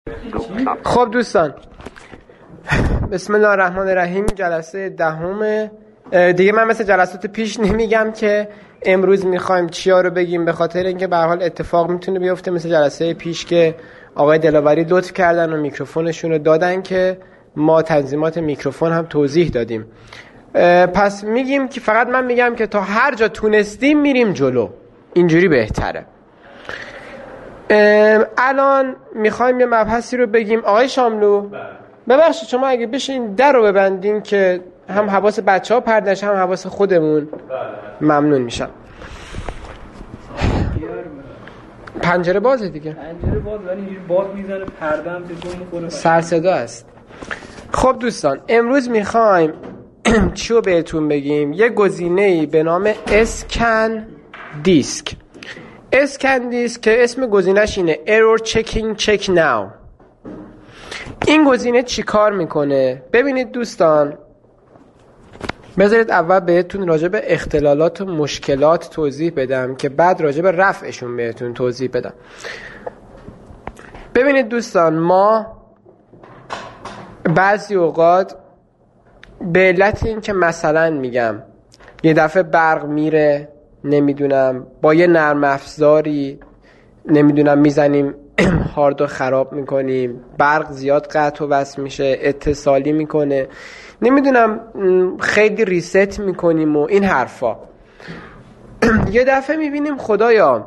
خب دوستان، بسم الله الرحمن الرحیم. جلسه دهم دیگه. من مثل جلسات پیش نمیگم که امروز میخوایم چیا رو بگیم، به خاطر اینکه به هر حال اتفاق میتونه بیفته مثل جلسه پیش که آقای دلاوری لطف کردن و میکروفونشون رو دادن که ما تنظیمات میکروفون هم توضیح دادیم. پس میگیم که فقط من میگم که تا هر جا تونستیم میریم جلو، اینجوری بهتره. الان میخوایم یه مبحثی رو بگیم. آقای شاملو ببخشید شما اگه بشین در رو ببندین که هم حواس بچه ها پردش هم حواس خودمون، ممنون میشم. پنجره بازه دیگه، پنجره باز ولی اینجوری باد میزنه، پرده هم تکون میخوره، سر صدا است. خب دوستان، امروز میخوایم چی رو بهتون بگیم؟ یه گزینه‌ای به نام اسکن دیسک. اسکن دیسک که اسم گزینه‌اش اینه Error Checking Check Now. این گزینه چی کار میکنه؟ ببینید دوستان، بذارید اول بهتون راجع به اختلالات و مشکلات توضیح بدم که بعد راجع به رفعشون بهتون توضیح بدم. ببینید دوستان، ما بعضی اوقات به علت این که مثلا میگم یه دفعه برق میره، نمیدونم با یه نرم افزاری نمیدونم میزنیم هاردو خراب میکنیم، برق زیاد قطع و وصل میشه، اتصالی میکنه، نمیدونم خیلی ریست میکنیم و این حرفا. یه دفعه میبینیم خدایا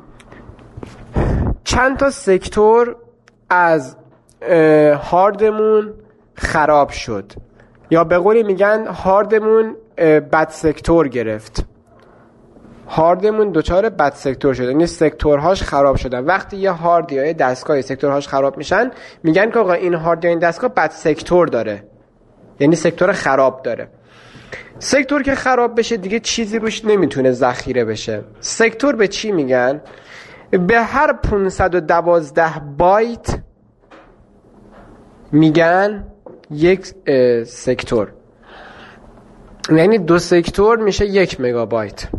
چند تا سکتور از هاردمون خراب شد، یا به قولی میگن هاردمون بد سکتور گرفت، هاردمون دوچار بد سکتور شده، یعنی سکتورهاش خراب شدن. وقتی یه هارد یا یه دستگاه سکتورهاش خراب میشن میگن که آقا این هارد یا این دستگاه بد سکتور داره، یعنی سکتور خراب داره. سکتور که خراب بشه دیگه چیزی روش نمیتونه ذخیره بشه. سکتور به چی میگن؟ به هر 512 بایت میگن یک سکتور، یعنی 2 سکتور میشه 1 مگابایت.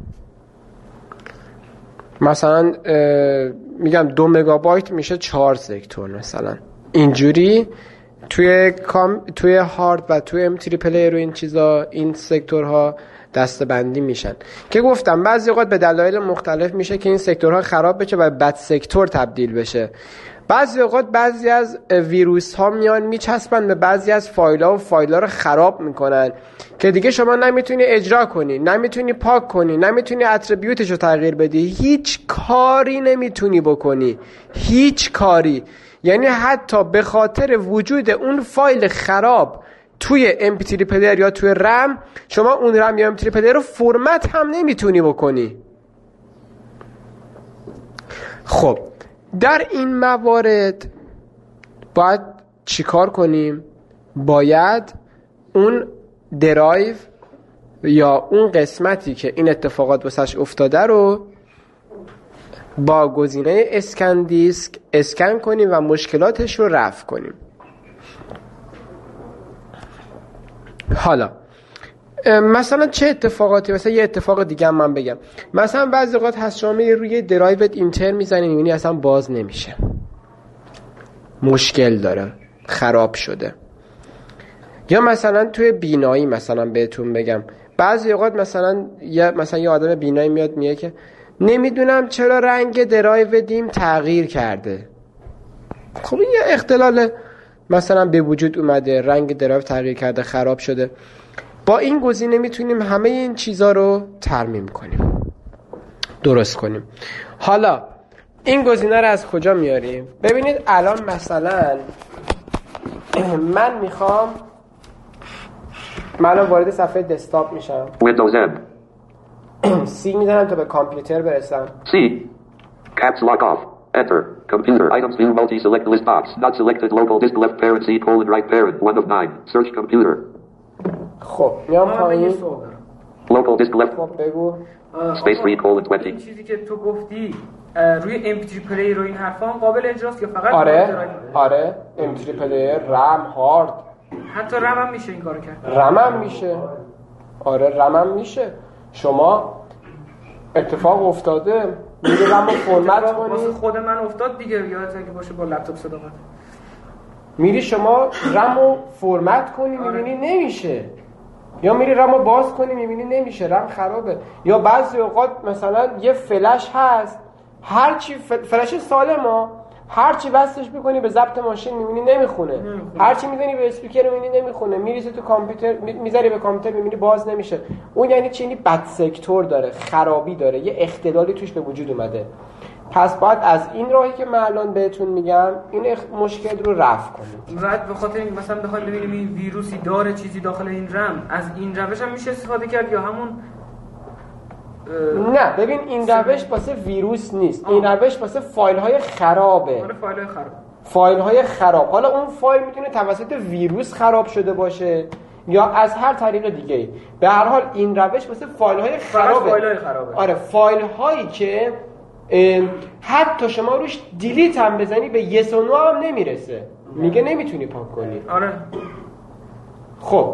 مثلا میگم 2 مگابایت میشه 4 سکتور مثلا. اینجوری توی هارد و توی M3 پلیر و این چیزا این سکتورها دسته‌بندی میشن که گفتم بعضی اوقات به دلایل مختلف میشه که این سکتورها خراب بشه و بد سکتور تبدیل بشه. بعضی اوقات بعضی از ویروس ها میان میچسبن به بعضی از فایل ها و فایل ها رو خراب میکنن که دیگه شما نمیتونی اجرا کنی، نمیتونی پاک کنی، نمیتونی اتریبیوتش رو تغییر بدی، هیچ کاری نمیتونی بکنی، هیچ کاری. یعنی حتی به خاطر وجود اون فایل خراب توی MP3 پلیر یا توی رم، شما اون رم یا MP3 پلیر رو فرمت هم نمیتونی بکنی. خب در این موارد باید چیکار کنیم؟ باید اون درایو یا اون قسمتی که این اتفاقات واسش افتاده رو با گزینه اسکن دیسک اسکن کنیم و مشکلاتش رو رفع کنیم. حالا مثلا چه اتفاقاتی؟ مثلا یه اتفاق دیگه هم من بگم. مثلا بعضی اوقات هست شما روی درایوت اینتر میزنی میبینی اصلا باز نمیشه، مشکل داره، خراب شده. یا مثلا توی بینایی، مثلا بهتون بگم بعضی اوقات مثلا یه آدم بینایی میاد میگه که نمیدونم چرا رنگ درایو دیم تغییر کرده. خب این یه اختلال مثلا به وجود اومده، رنگ درایو تغییر کرده، خراب شده. با این گزینه میتونیم همه این چیزا رو ترمیم کنیم، درست کنیم. حالا این گزینه رو از کجا میاریم؟ ببینید الان مثلا من میخوام وارد صفحه دسکتاپ میشم، Windows M C میزنم تا به کامپیوتر برسم. C Caps lock off Enter Computer Items View Multi Select List Box Not Selected Local Disk Left Parent C colon Right Parent 1 of 9 Search Computer. خب میام پایین Local Disk Left خب بگو Space Free colon 20. این چیزی که تو گفتی روی MP3 پلیر و این حرفا هم قابل اجراست یا فقط آره MP3 پلیر، رم، هارد، حتی رم هم میشه این کارو کرد؟ رم هم میشه. آره رم هم میشه. شما اتفاق افتاده میگه رم رو فرمت کنی. واسه خود من افتاد دیگه، یادت اگه باشه با لپتاپ صدا میری شما رمو فرمت کنی میبینی نمیشه، یا میری رمو باز کنی میبینی نمیشه، رم خرابه. یا بعضی اوقات مثلا یه فلش هست، هرچی فلش سالمه، هرچی وصلش میکنی به ضبط ماشین میبینی نمیخونه، هرچی میزنی به اسپیکر میبینی نمیخونه، میریزی تو کامپیوتر میذاری به کامپیوتر میبینی باز نمیشه. اون یعنی چی؟ یعنی بد سکتور داره، خرابی داره، یه اختلالی توش به وجود اومده. پس باید از این راهی که من الان بهتون میگم این مشکل رو رفع کنید. بعد به خاطر این مثلا بخوایم ببینیم این ویروسی داره چیزی داخل این رم، از این روش هم میشه استفاده کرد یا همون نه ببین این روش واسه ویروس نیست، این روش واسه فایل های خرابه. فایل های خراب. حالا اون فایل میتونه توسط ویروس خراب شده باشه یا از هر طریق دیگه. به هر حال این روش واسه فایل های خرابه. آره فایل هایی که حتی شما روش دیلیت هم بزنی به یس و نو هم نمیرسه، میگه نمیتونی پاک کنی. آره. خب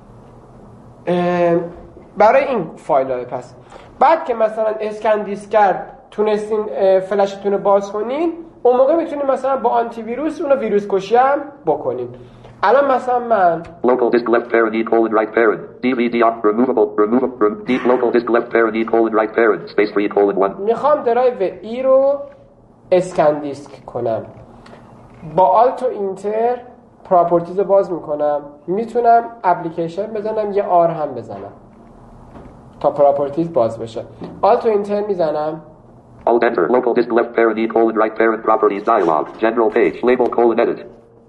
برای این فایل های پس بعد که مثلا اسکن دیسک کرد تونستین فلشتون رو باز کنین، اون موقع میتونین مثلا با آنتی ویروس اونو ویروس کشی هم بکنین. الان مثلا من local disk left parent e colon right parent DVD removable deep local disk left parent e colon right parent space 3 colon 1 میخوام درایو ای رو اسکن دیسک کنم، با آلت و اینتر پراپرتیز رو باز میکنم، میتونم اپلیکیشن بزنم یه آر هم بزنم تا پراپرتیز باز بشه. آلت و اینتر میزنم، Alt enter local disk left parent e colon right parent properties dialog general page label colon edit.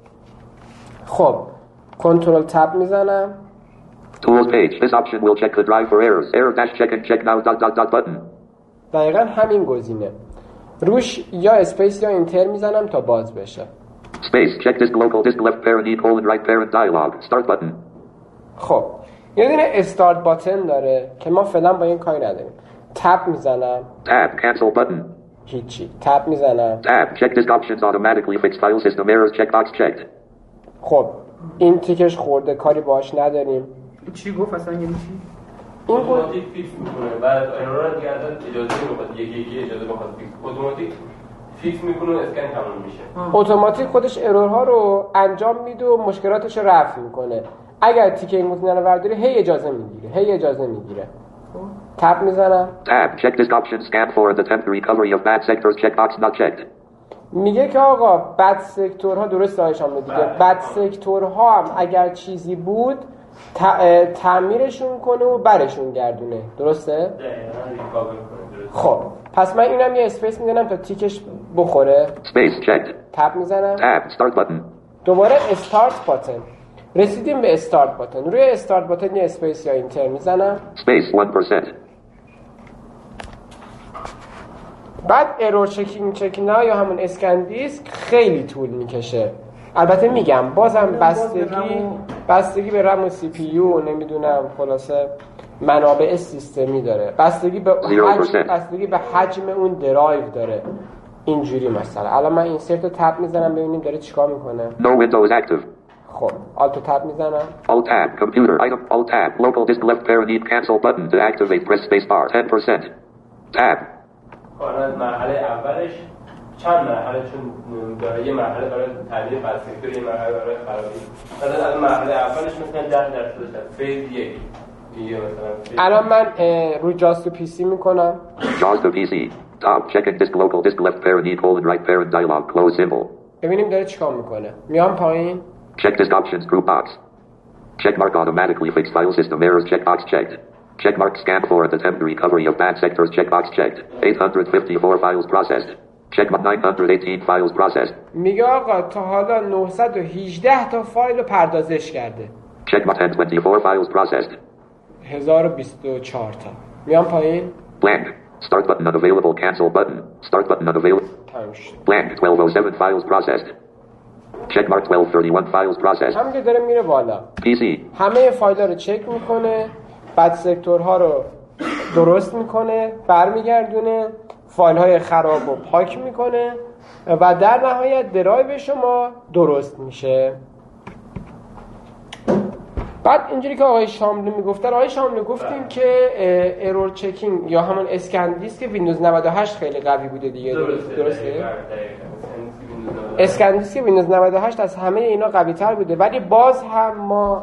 خب کنترل تب میزنم، Tools page. This option will check the drive for errors. Error dash check and check now ... button. دقیقا همین گزینه. روش یا اسپیس یا اینتر میزنم تا باز بشه. Space check disk local disk left parent e colon right parent dialog start button. خب یه دونه استارت باتن داره که ما فعلا با این کاری نداریم. تب میزنم، Tab cancel button. هیچی. تب میزنم، Tab check disk options automatically fix file system errors checkbox checked. خب این تیکش خورده کاری باهاش نداریم. چی گفت اصلا یعنی چی؟ این اتوماتیک فیکس میکنه، بعد ارور دیگه ازت اجازه نمیخواد، یکی اجازه بخواد فیکس اتوماتیک فیکس میکنه و اسکن تموم میشه. اتوماتیک خودش ارورها رو انجام میده و مشکلاتش رو رفع میکنه. اگر تیکه این گزینه رو برداری هی اجازه میگیره. تب میزنم، Tab check disk options scan for and attempt recovery of bad sectors checkbox not checked. میگه که آقا بد سکتورها درست آیشان دیگه، بد سکتورها هم اگر چیزی بود تعمیرشون کنه و برشون گردونه، درسته؟ خب پس من اینم یه اسپیس میزنم تا تیکش بخوره. Space checked. تب میزنم، Tab start button. دوباره استارت باتن. رسیدیم به استارت باتن. روی استارت باتن یه اسپیس یا اینتر میزنم، Space 1%. بعد ارور چکینگ نه یا همون اسکن دیسک خیلی طول میکشه. البته میگم بازم بستگی به رم و سی پی یو و نمیدونم خلاصه منابع سیستمی داره، بستگی به حجم اون درایو داره. اینجوری مثلا الان من اینسرت رو تب میزنم ببینیم داره چیکار میکنه. No window is active. خب آلت تب میزنم، Alt tab computer item Alt tab local disk left parent need cancel button to activate press space bar 10%. Tab. از مرحله اولش چند مرحله چون داره، یه مرحله برای تعدیل بد سکتور، یه مرحله برای خرابی. مثلا از مرحله اولش مثلا 10% فیز 1 دیگه مثلا. الان من روی جاست تو پی سی میکنم. JAWS to PC. Top checking disk local disk left parent e colon right parent dialog close symbol. ببینیم داره چیکار میکنه. میام پایین. Check disk options group box. Check mark automatically fix file system errors checkbox checked. Check mark scan for and attempt recovery of bad sectors checkbox checked. 854 files processed. Check mark 918 files processed. میگه آقا تا حالا 918 تا فایل رو پردازش کرده. Check mark 1024 files processed. 1024 تا. میام پایین. Blank. Start button unavailable. Cancel button. Start button unavailable. Blank. 1207 files processed. Check mark 1231 files processed. همین که داره میره بالا. PC. همه فایل‌ها رو چک میکنه، بعد سکتورها رو درست میکنه، برمیگردونه، فایل‌های خراب رو پاک میکنه و در نهایت درایو شما درست میشه. بعد اینجوری که آقای شاملو میگفتن، آقای شاملو گفتیم که ارور چکینگ یا همون اسکن دیسک ویندوز 98 خیلی قوی بوده دیگه، درسته؟ اسکن دیسک ویندوز 98 از همه اینا قوی تر بوده، ولی باز هم ما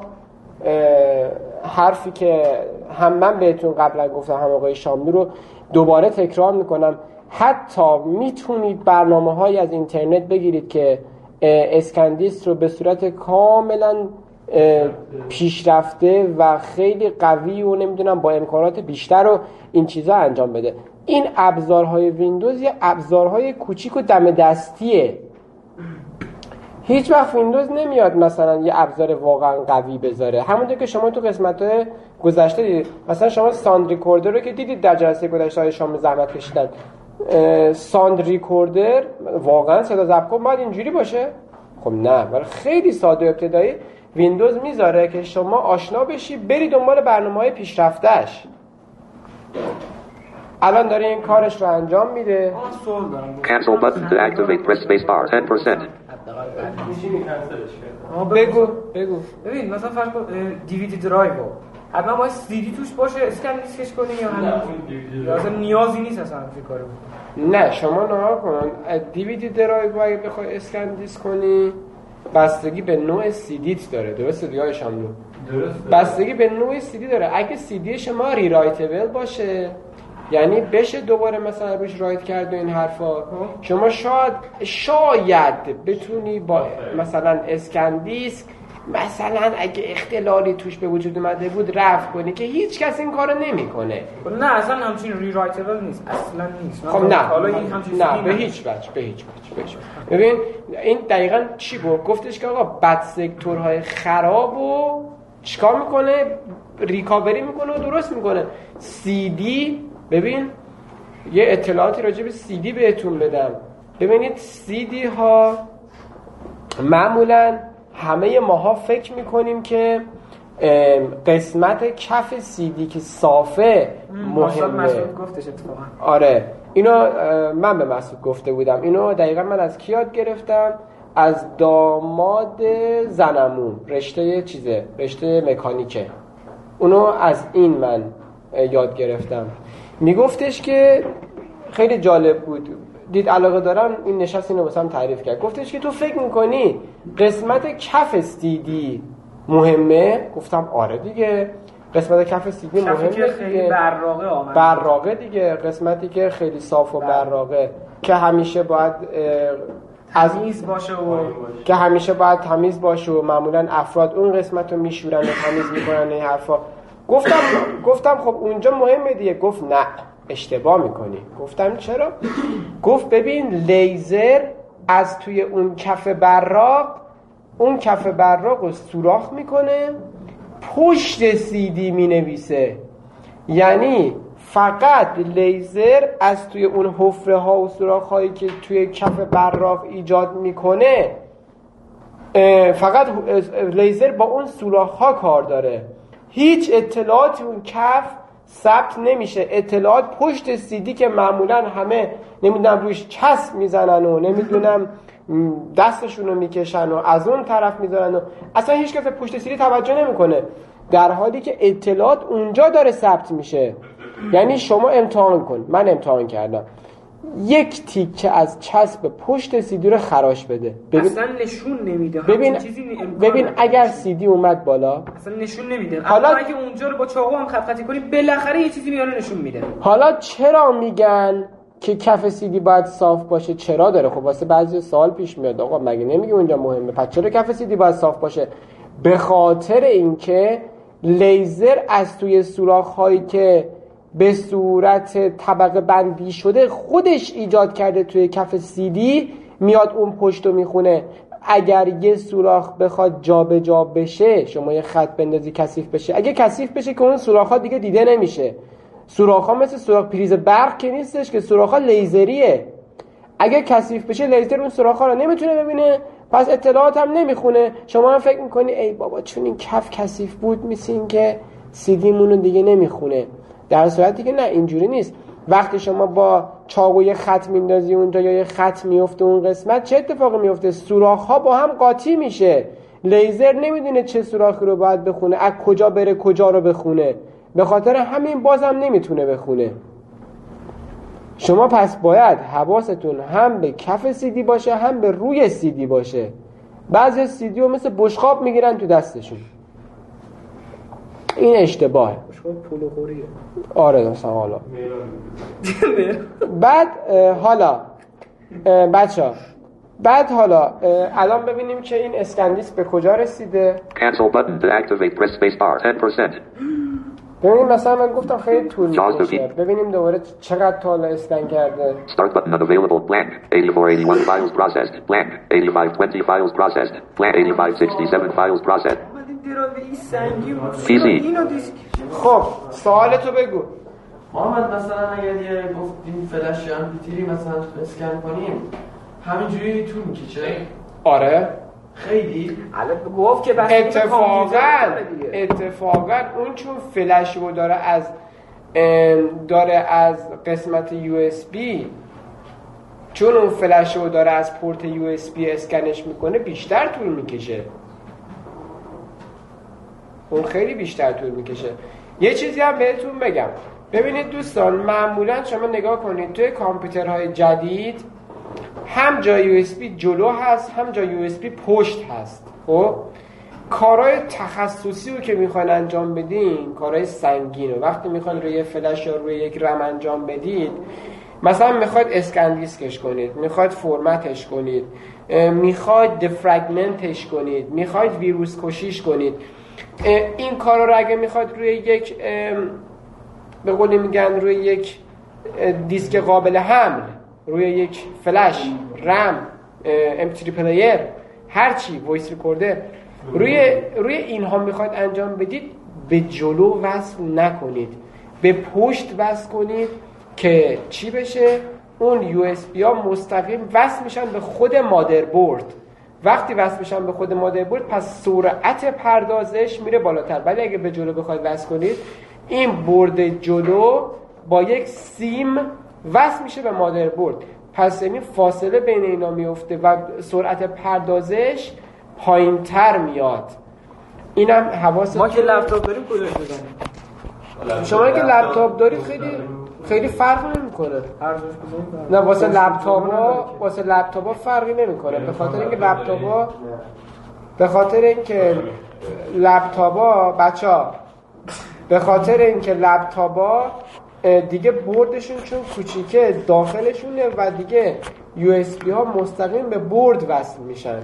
حرفی که هم من بهتون قبلا گفتم هم آقای شاملو رو دوباره تکرار میکنم، حتی میتونید برنامه‌های از اینترنت بگیرید که اسکن دیسک رو به صورت کاملا پیشرفته و خیلی قوی و نمیدونم با امکانات بیشتر رو این چیزا انجام بده. این ابزارهای ویندوز یه ابزارهای کوچیک و دم دستیه. هیچ وقت ویندوز نمیاد مثلا یه ابزار واقعا قوی بذاره. همونطور که شما تو قسمت‌های گذشته دیدید، مثلا شما ساند ریکوردر رو که دیدید در جلسه گذشته های شما زحمت کشیدن، ساند ریکوردر واقعا صدا ضبط کن باید اینجوری باشه؟ خب نه، ولی خیلی ساده و ابتدایی ویندوز میذاره که شما آشنا بشی بری دنبال برنامه‌های پیشرفته‌اش. الان داره این کارش رو انجام میده. Cancel button to activate. Press space bar. 10%. بگو. ببین مثلا فرض کن دیویدی درایو حتما باید سی دی توش باشه اسکن دیسکش کنی یا نه؟ اصلا نیازی نیست اصلا این کارو. نه شما نها کن دیویدی درایو اگه بخوای اسکن دیسک کنی بستگی به نوع سی دیت داره. درسته دیگه شاملو؟ درسته. بستگی به نوع سی دی داره. اگه سی دی شما ریرایتبل باشه، یعنی بشه دوباره مثلا روش رایت کرد و این حرفا، شما شاید بتونی با مثلا اسکن دیسک مثلا اگه اختلالی توش به وجود اومده بود رفع کنی که هیچ کس این کارو نمیکنه. نه اصلا همچین ریرایتبل نیست، اصلا نیست. خب نه حالا این همچین نه به هیچ وجه. ببین این دقیقاً چی گفتش که آقا بد سکتورهای خرابو چیکار میکنه؟ ریکاوری میکنه و درست میکنه. سی دی، ببین یه اطلاعاتی راجع به سی دی بهتون بدم. ببینید سی دی ها معمولاً همه ماها فکر میکنیم که قسمت کف سی دی که صافه مهمه. مسعود گفتش اتفاقا. آره اینو من به مسعود گفته بودم. اینو دقیقاً من از کی یاد گرفتم؟ از داماد زنمون، رشته مکانیکه. اونو از این من یاد گرفتم. میگفتش که خیلی جالب بود، دید علاقه دارم این نشست اینو واسم تعریف کرد. گفتش که تو فکر میکنی قسمت کف سی دی مهمه؟ گفتم آره دیگه، قسمت کف سی دی مهمه دیگه، خیلی براقه دیگه، قسمتی که خیلی صاف و براقه که همیشه باید تمیز باشه و معمولا افراد اون قسمت رو میشورن و تمیز میکنن این حرفا. گفتم خب اونجا مهمه دیگه. گفت نه اشتباه میکنی. گفتم چرا؟ گفت ببین لیزر از توی اون کف براق رو سوراخ میکنه، پشت سی دی مینویسه. یعنی فقط لیزر از توی اون حفره ها و سوراخ هایی که توی کف براق ایجاد میکنه، فقط لیزر با اون سوراخ ها کار داره. هیچ اطلاعاتی اون کف ثبت نمیشه. اطلاعات پشت سی دی که معمولا همه نمیدونم روش چسب میزنن و نمیدونم دستشون رو میکشن و از اون طرف میذارن و اصلا هیچ کس پشت سی دی توجه نمیکنه، در حالی که اطلاعات اونجا داره ثبت میشه. یعنی شما امتحان کن، من امتحان کردم، یک تیکه از چسب پشت سی دی رو خراش بده. اصلا نشون نمیده. ببین اگر سی دی اومد بالا اصلا نشون نمیده. حالا اگه اونجا رو با چاقو هم خط خطی کنی بالاخره یه چیزی میاره نشون میده. حالا چرا میگن که کف سی دی باید صاف باشه؟ چرا داره؟ خب واسه بعضی سوال پیش میاد آقا مگه نمیگه اونجا مهمه، پس چرا کف سی دی باید صاف باشه؟ به خاطر اینکه لیزر از توی سوراخ‌هایی که به صورت طبقه بندی شده خودش ایجاد کرده توی کف سی دی میاد اون پشت رو میخونه. اگر یه سوراخ بخواد جابجا بشه، شما یه خط بندازی کثیف بشه، اگه کثیف بشه که اون سوراخ‌ها دیگه دیده نمیشه. سوراخ‌ها مثل سوراخ پریز برق که نیستش که، سوراخ‌ها لیزریه. اگه کثیف بشه لیزر اون سوراخ‌ها رو نمیتونه ببینه، پس اطلاعات هم نمیخونه. شما هم فکر میکنی ای بابا چون این کف کثیف بود میسین که سی دی مونو دیگه نمیخونه، در صورتی که نه اینجوری نیست. وقتی شما با چاقو یه خط میندازی اونجا یا یه خط میفته اون قسمت، چه اتفاقی میفته؟ سوراخ‌ها با هم قاطی میشه. لیزر نمیدونه چه سوراخی رو باید بخونه، از کجا بره کجا رو بخونه، به خاطر همین بازم نمیتونه بخونه. شما پس باید حواستون هم به کف CD باشه هم به روی CD باشه. بعضی CD رو مثل بشقاب میگیرن تو دستشون، این اشتباهه. پولو خوریه. آره مثلا حالا بعد حالا بچه‌ها الان ببینیم که این اسکندیس به کجا رسیده. Cancel button to activate press space bar 10%. ببینیم مثلا من گفتم خیلی طول می‌کشه. ببینیم دوباره چقدر تا حالا اسکن کرده. Start button unavailable blank 8481 files processed blank 8520 files processed blank 8567 files processed. PC. خب سوالتو بگو. محمد مثلا اگر یه گفتیم فلش یا امپیتیری مثلا اسکن کنیم همینجوری طول میکشه؟ آره خیلی الان گفت که اتفاقا اون چون فلش رو داره از قسمت USB، چون اون فلش رو داره از پورت USB اسکنش میکنه بیشتر طول میکشه. اون خیلی بیشتر طول میکشه. یه چیزی هم بهتون بگم، ببینید دوستان، معمولا شما نگاه کنید توی کامپیوترهای جدید هم جای USB جلو هست هم جای USB پشت هست. خب کارهای تخصصی رو که میخواین انجام بدین، کارهای سنگین رو وقتی میخواین روی فلش یا روی یک رم انجام بدید، مثلا میخواید اسکن دیسکش کنید، میخواید فرمتش کنید، میخواید دفرگمنتش کنید، میخواید ویروس کشیش کنید، این کارا رو اگه میخواید روی یک به قولی میگن روی یک دیسک قابل حمل، روی یک فلش، رم، MP3 پلیر، هرچی، وایس ریکوردر، روی اینها میخواید انجام بدید، به جلو وصل نکنید، به پشت وصل کنید که چی بشه؟ اون USB ها مستقیم وصل میشن به خود مادربرد. وقتی وصل میشن به خود مادربرد پس سرعت پردازش میره بالاتر. ولی اگه به جلو بخواید وصل کنید، این برد جلو با یک سیم وصل میشه به مادربرد، پس این فاصله بین اینا میفته و سرعت پردازش پایین تر میاد. اینم حواستون. ما که لپتاپ داریم کجاش بزنیم؟ شما که لپتاپ دارید خیلی فرق نمیکنه. نه واسه لپتاپ‌ها فرقی نمیکنه، به خاطر اینکه لپتاپ‌ها دیگه بردشون چون کوچیکه داخلشونه و دیگه USB ها مستقیم به برد وصل میشن.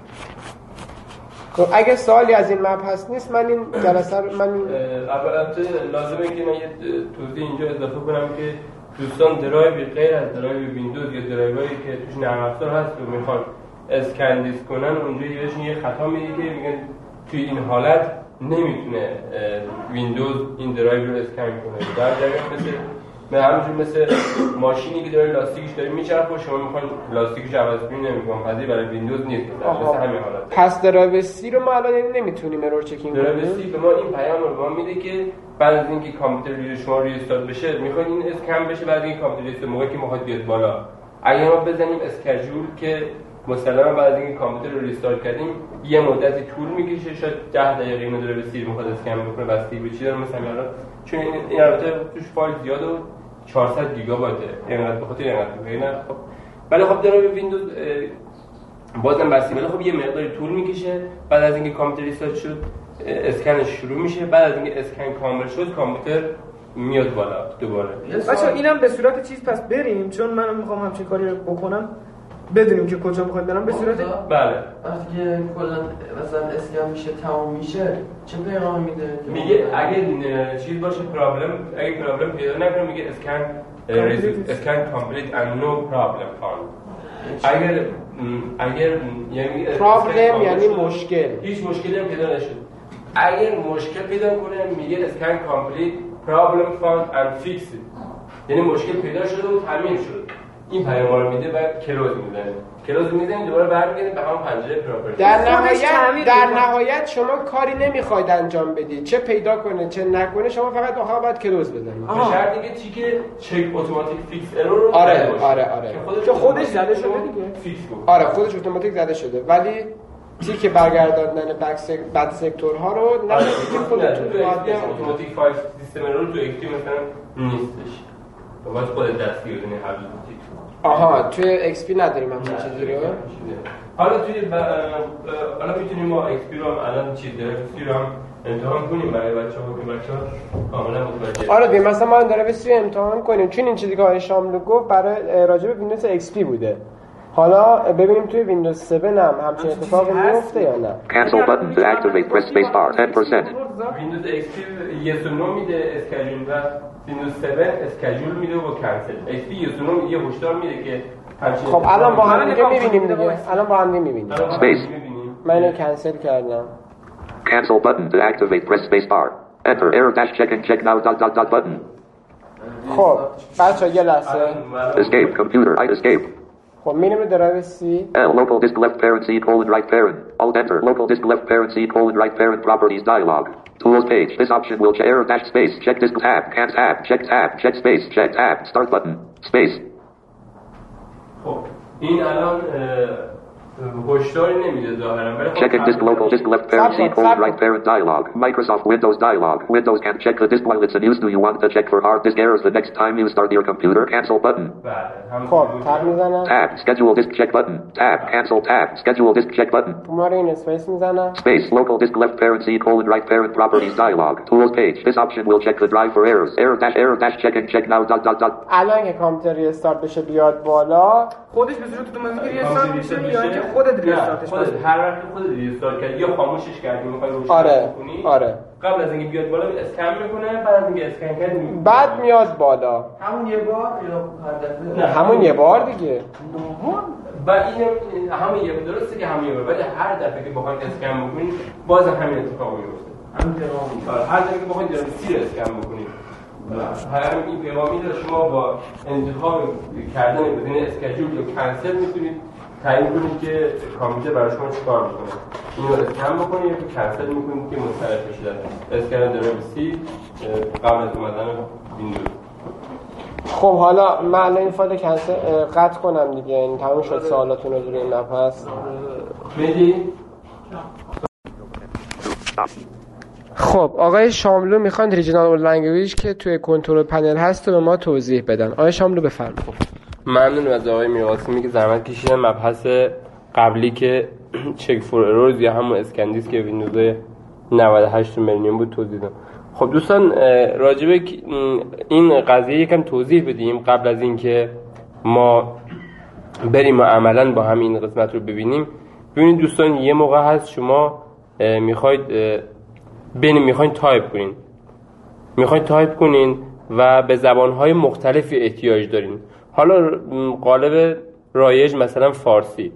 خب اگه سوالی از این مبحث نیست، من این جلسه رو اولا لازمه که من یه توضیح اینجا اضافه کنم که دوستان درایو غیر از درایو ویندوز یا درایوهایی که توش نرم افزار هست رو میخوان اسکن دیسک کنن، اونجا یه خطا میگه که میگن توی این حالت نمیتونه ویندوز این درایو رو اسکن کنه. در جریان مثل ماشینی که داره لاستیکش داره میچرخه و شما میخواین لاستیکش عوض کنید، نمیگم پذیر برای ویندوز نیست. مثل همین حالت. پس درایو سی رو ما الان نمیتونیم ارور چکینگ کنیم. درایو سی به ما این پیام رو به ما میده که بعد از اینکه کامپیوتر شما ریستارت بشه، میخواید این اسکن بشه، بعد اینکه کامپیوتر ریستارت موقعی که میخواد بیاد بالا، اگه ما بزنیم اسکیجول که مثلا بعد از اینکه کامپیوتر رو ریستارت کردیم یه مدتی طول میکشه، شاید 10 دقیقه اینو داره به سیر میخواد اسکن بکنه، بسته به چی داره مثلا الان چون این البته توش فایل زیاده و 400 گیگابایته، اینقدر به خاطر اینقدر خب. ولی خب درایو ویندوز بازم بسته، ولی خب یه مقداری طول میکشه. بعد از اینکه کامپیوتر ریستارت شد اسکنش شروع میشه، بعد از اینکه اسکن کامل شد کامپیوتر میاد بالا دوباره. بچا اینم به صورت چیز پس بریم، چون منم میخوام همچین کاری رو بکنم، بدونیم که کجا میخوایم برم به صورت. بله وقتی که کلا مثلا اسکن میشه تمام میشه چه پیغامی میده؟ میگه اگه چیز باشه اگه پرابلم پیدا نکنه میگه اسکن کامپلیت and no problem found. اگر یعنی پرابلم یعنی مشکل، هیچ مشکلی هم پیدا نشد. اگر مشکل پیدا کنه میگه اسکن کامپلیت problem found and fixed، یعنی مشکل پیدا شده و تامین شد. این پیام رو میده و کلوز میزنید دوباره برمیگردید به همون پنجره پراپرتی. در نهایت شما کاری نمیخواید انجام بدید، چه پیدا کنه چه نکنه، شما فقط آخر باید کلوز بزنید. به شرط دیگه چیک چک اتوماتیک فیکس ارور رو آره که خودش زده شده دیگه. فیکس بود. آره خودش اتوماتیک زده شده، ولی تیک برگرداندن بد سکتورها رو نمیشه که خودتون اتوماتیک فایل سیستم ارور تو اکتیو مثلا نیستش. باید خود دستی بدونی هر دو تیک. آها توی XP نداریم همچین چیزی رو. حالا حالا میتونیم ما XP رو هم الان چیز داره رو هم امتحان کنیم برای بچه‌ها که بچه‌ها کاملا متوجه. آره دیگه مثلا ما داره بسری امتحان کنیم چون این چیزی که آقای شاملو گفت برای راجع به ویندوز XP بوده. حالا ببینیم توی ویندوز 7 هم همچین اتفاقی میفته یا نه. Cancel button to activate. Press space bar. 10%. ویندوز XP yes و no میده اسکیجول و ویندوز 7 اسکیجول میده و کنسل. XP yes و no میده هشدار میده که خب الان با هم دیگه میبینیم دیگه. الان با هم دیگه میبینیم. Space. من اینو کنسل کردم. Cancel button to activate. Press space bar. Enter. Error dash check and check now. Dot button. خب بچه‌ها یه لحظه. Escape. Computer. I escape. خب میریم به درایو C. L. Local disk left parent C colon right parent. Alt enter. Local disk left parent C colon right parent properties dialog. Tools page. This option will check error dash space. Check disk tab. Can't tab. Check tab. Check space. Check tab. Start button. Space. خب این الان هشداری نمیده ظاهرا ولی Check disk local disk left parent C colon right parent dialog. Microsoft Windows dialog. Windows can't check the disk while it's in use. Do you want to check for hard disk errors the next time you start your computer? Cancel button. خب تاب میزنم. Tab. Schedule disk check button. Tab. Cancel tab. Schedule disk check button. ما رو این اسپیس میزنم. Space. Local disk left parent C colon right parent properties dialog. Tools page. This option will check the drive for errors. Error dash check and check now. Dot. الان که کامپیوتر ریستارت بشه بیاد بالا خودش به صورت اتوماتیک ریستارت میشه یا اینکه خودت ریستارتش خودت هر وقت خودت ریستارت کردی یا خاموشش کردی میخوای روشن کنی آره قبل از اینکه بیاد بالا اسکن میکنه بعد از اینکه اسکن کرد بعد میاد بالا همون یه بار یا هر دفعه؟ نه همون یه بار دیگه و این همون یه درسته که همون یه بار ولی هر دفعه که بخواید اسکن بکنید باز همین اتفاق میفته همین پیغام هر دفعه که بخواید سی اسکن بکنید هر این پیغامی رو شما با انتخاب کردن بدون اسکیجول یا کنسل میتونید تعیین کنید که کامپیوتر برای شما چیکار میکنه اینو اسکن بکنید یا کنسل میکنید که منصرف بشه اسکن درایو سی قبل از اومدن ویندوز. خب حالا من الان این فایل کنسل قطع کنم دیگه این تموم شد سوالاتون رو روی نفس میدی خب آقای شاملو میخوان ریجنال لنگویج که توی کنترل پنل هست رو به ما توضیح بدن. آقای شاملو بفرمایید. ممنون از آقای میرقاسمی که زحمت کشیدن مبحث قبلی که چک فور ارورز یا همون اسکن دیسک که ویندوز 98 میلیون بود توضیح دادم. خب دوستان راجبه این قضیه یکم توضیح بدیم قبل از اینکه ما بریم و عملاً با هم این قسمت رو ببینیم. ببینید دوستان یه موقع هست شما میخواید تایپ کنین و به زبانهای مختلفی احتیاج دارین. حالا قالب رایج مثلا فارسی.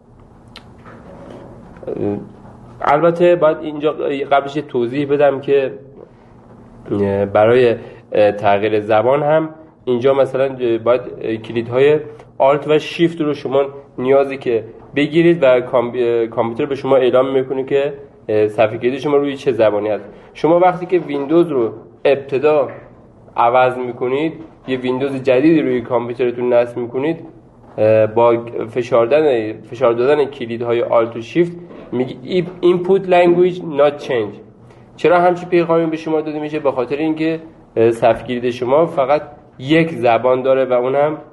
البته باید اینجا قبلش توضیح بدم که برای تغییر زبان هم اینجا مثلا باید کلیدهای آلت و شیفت رو شما نیازی که بگیرید و کامپیوتر به شما اعلام میکنه که صفحه کلید شما روی چه زبانی هست. شما وقتی که ویندوز رو ابتدا عوض میکنید یه ویندوز جدیدی روی کامپیوترتون نصب میکنید با فشار دادن کلیدهای آلت و شیفت میگه input language not change. چرا همچین پیغامی به شما داده میشه؟ به خاطر اینکه صفحه کلید شما فقط یک زبان داره و اون هم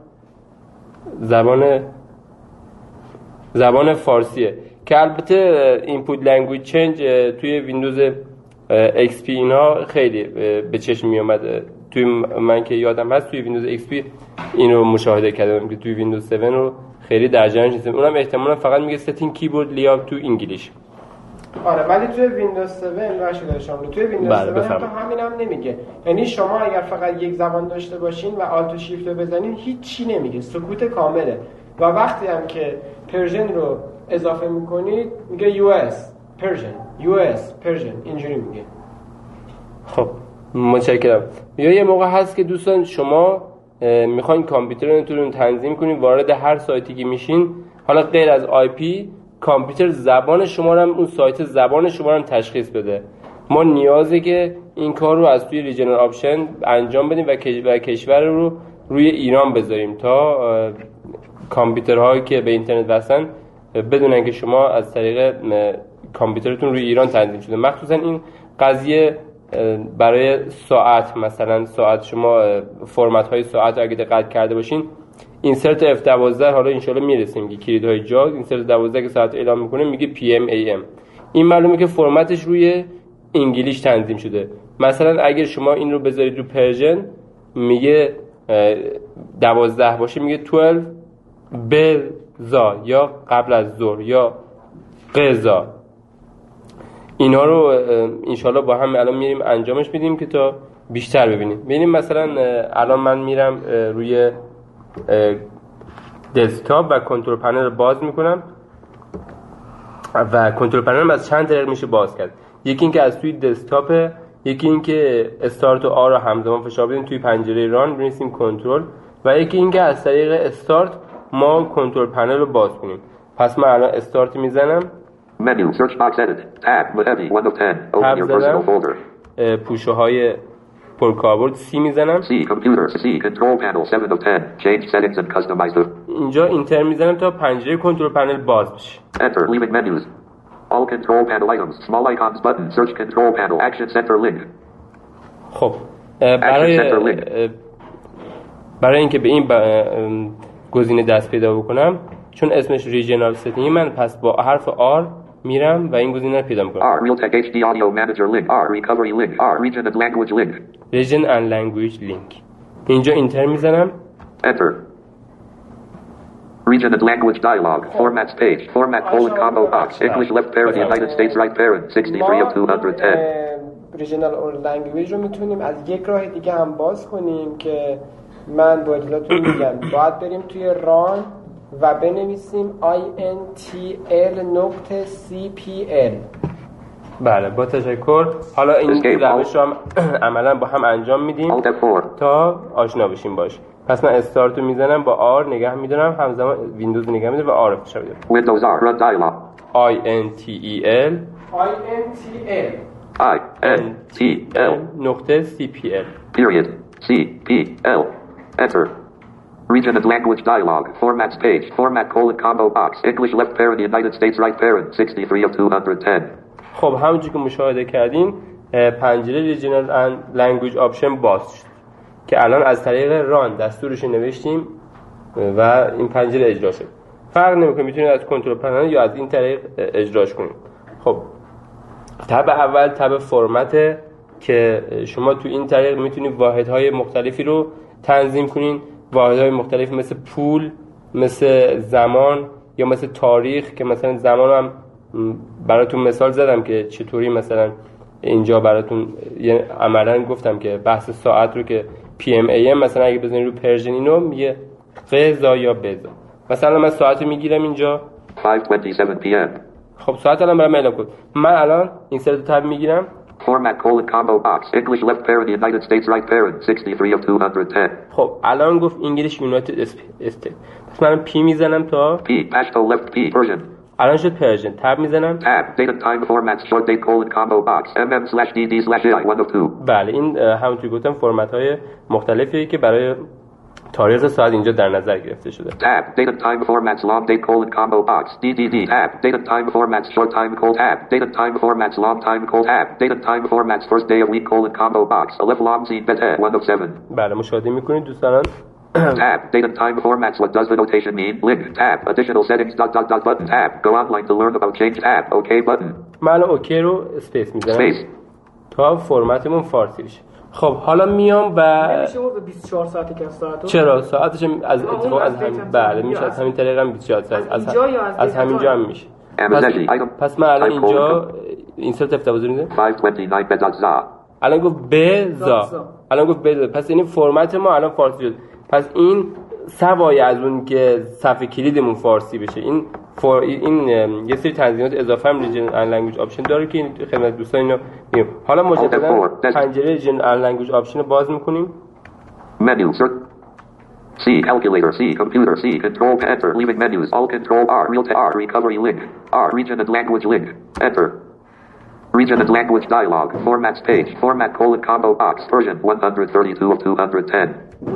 زبان فارسیه که البته input language change توی ویندوز XP اینا خیلی به چشم می اومد. توی من که یادم هست توی ویندوز XP اینو مشاهده کردم که توی ویندوز 7 رو خیلی در جریانش نیستم. اونم احتمالاً فقط میگه setting keyboard layout to English. آره ولی توی ویندوز 7 راشه داره شامل توی ویندوز 7 حتی همینم نمیگه. یعنی شما اگر فقط یک زبان داشته باشین و آلت و شیفت رو بزنین هیچی نمیگه، سکوت کامله. و وقتی هم که پرژن رو اضافه میکنید میگه US پرژن اینجوری میگه. خب متشکرم. یا یه موقع هست که دوستان شما میخواین کامپیوترتون رو تنظیم کنین وارد هر سایتی که میشین حالا غیر از IP کامپیوتر زبان شما رو هم اون سایت زبان شما رو هم تشخیص بده. ما نیازه که این کار رو از توی ریجنال آپشن انجام بدیم و کشور رو روی ایران بذاریم تا کامپیوترهایی که به اینترنت وصلن بدونن که شما از طریق کامپیوترتون روی ایران تنظیم شده. مخصوصا این قضیه برای ساعت، مثلا ساعت شما فرمت های ساعت رو اگه دقت کرده باشین اینسرت F12 حالا انشالله میرسیم که کلیدهای جاز اینسرت 12 که ساعت اعلام میکنه میگه PM AM. این معلومه که فرمتش روی انگلیش تنظیم شده. مثلا اگر شما این رو بذارید رو پرژن میگه 12 باشه میگه 12 بزا یا قبل از ظهر یا قزا. اینا رو انشالله با هم الان میریم انجامش میدیم که تا بیشتر ببینیم. ببینیم مثلا الان من میرم روی دسکتاپ و کنترل پنل رو باز میکنم و کنترل پنل از چند طریق میشه باز کرد. یکی این که از توی دسکتاپ، یکی این که استارت و آ رو همزمان فشار بدیم توی پنجره ران بنویسیم کنترل، و یکی این که از طریق استارت ما کنترل پنل رو باز کنیم. پس من الان استارت میزنم، menu search box edit tab heavy 1 of 10 open your personal folder پوشه های پرکاربرد C میزنم، C computer C control panel 7 of 10 change settings and customize the اینجا اینتر میزنم تا پنجره کنترل پنل باز بشه. enter leaving menus all control panel items small icons button search control panel action center link. خب برای اینکه به این گزینه دست پیدا بکنم، چون اسمش ریجنال ستینگ، من پس با حرف R میرم و این گزینه رو پیدا میکنم. R Realtek HD Audio Manager link R Recovery link R Region and Language link Region and Language link. اینجا اینتر میزنم. enter Region and Language dialog formats page format colon combo box English left parent United States right parent 63 of 210. Regional or Language رو میتونیم از یک راه دیگه هم باز کنیم که من با اجازهتون میگم. باید بریم توی ران و بنویسیم intl.cpl. بله با تشکر. حالا این روش رو هم عملا با هم انجام میدیم تا آشنا بشیم باش. پس من استارت رو میزنم، با R نگه میدارم، همزمان ویندوز نگه میدارم و R رو فشار میدم. Windows R run dialog intl.cpl period CPL enter Region and Language dialog formats page format colon combo box English left parent United States right parent 63 of 210. خب همونجوری که مشاهده کردین پنجره ریجنال اند لنگویج آپشن باز شد که الان از طریق ران دستورش نوشتیم و این پنجره اجرا شد. فرق نمیکنه، میتونید از کنترل پنل یا از این طریق اجراش کنید. خب تب اول تب فرمت که شما تو این طریق میتونید واحدهای مختلفی رو تنظیم کنین، واحدهای مختلفی مثل پول، مثل زمان یا مثل تاریخ، که مثلا زمان هم براتون مثال زدم که چطوری مثلا اینجا براتون عملاً گفتم که بحث ساعت رو که PM AM مثلا اگه بزنید رو پرژن اینو میگه قزا یا بزا. مثلا من ساعت رو میگیرم اینجا 5:27 PM. خب ساعت الان برام اعلام کن. من الان این سرت تب میگیرم format colon combo box English left parent United States right parent 63 of 210. خب الان گفت انگلیش یونایتد استیت. پس من P میزنم تا P Pashto left P Persian. الان شد پرژن. تب میزنم tab date and time formats short date colon combo box mm/dd/ai 1 of 2. بله این همونطور گفتم فرمت های مختلفیه که برای تاریخ ساعت اینجا در نظر گرفته شده. tab date and time formats long date colon combo box ddd tab date and time formats short time col tab date and time formats long time col tab date and time formats first day of week colon combo box alif long z bet 1 of 7. بله مشاهده میکنید دوستان. tab date and time formats what does the notation mean link tab additional settings ... button tab go online to learn about change tab okay button. من اوکی رو اسپیس میزنم تا فرمتمون فارسی بشه. خب حالا میام و نمیشه بود 24 ساعتی که ساعتو چرا ساعتش از اتفاق از همین بله میشه از همین طریق هم 24 ساعت از همینجا هم میشه. پس من الان اینجا اینسرت F12 میزنم 529 بزا الان گفت بزا الان گفت بزا. پس یعنی فرمت ما الان فارسی شد. پس این سوای از اون که صفحه کلیدمون فارسی بشه این یه سری تنظیمات اضافه هم ریجن اند لنگویج آپشن داره که خدمت دوستان اینو میگم. حالا مجددا پنجره ریجن اند لنگویج آپشن رو باز میکنیم. menu C calculator C computer C control enter leaving menus all control R Realtek R recovery link R region and language link enter region and language dialog formats page format colon combo box version 132 of 210.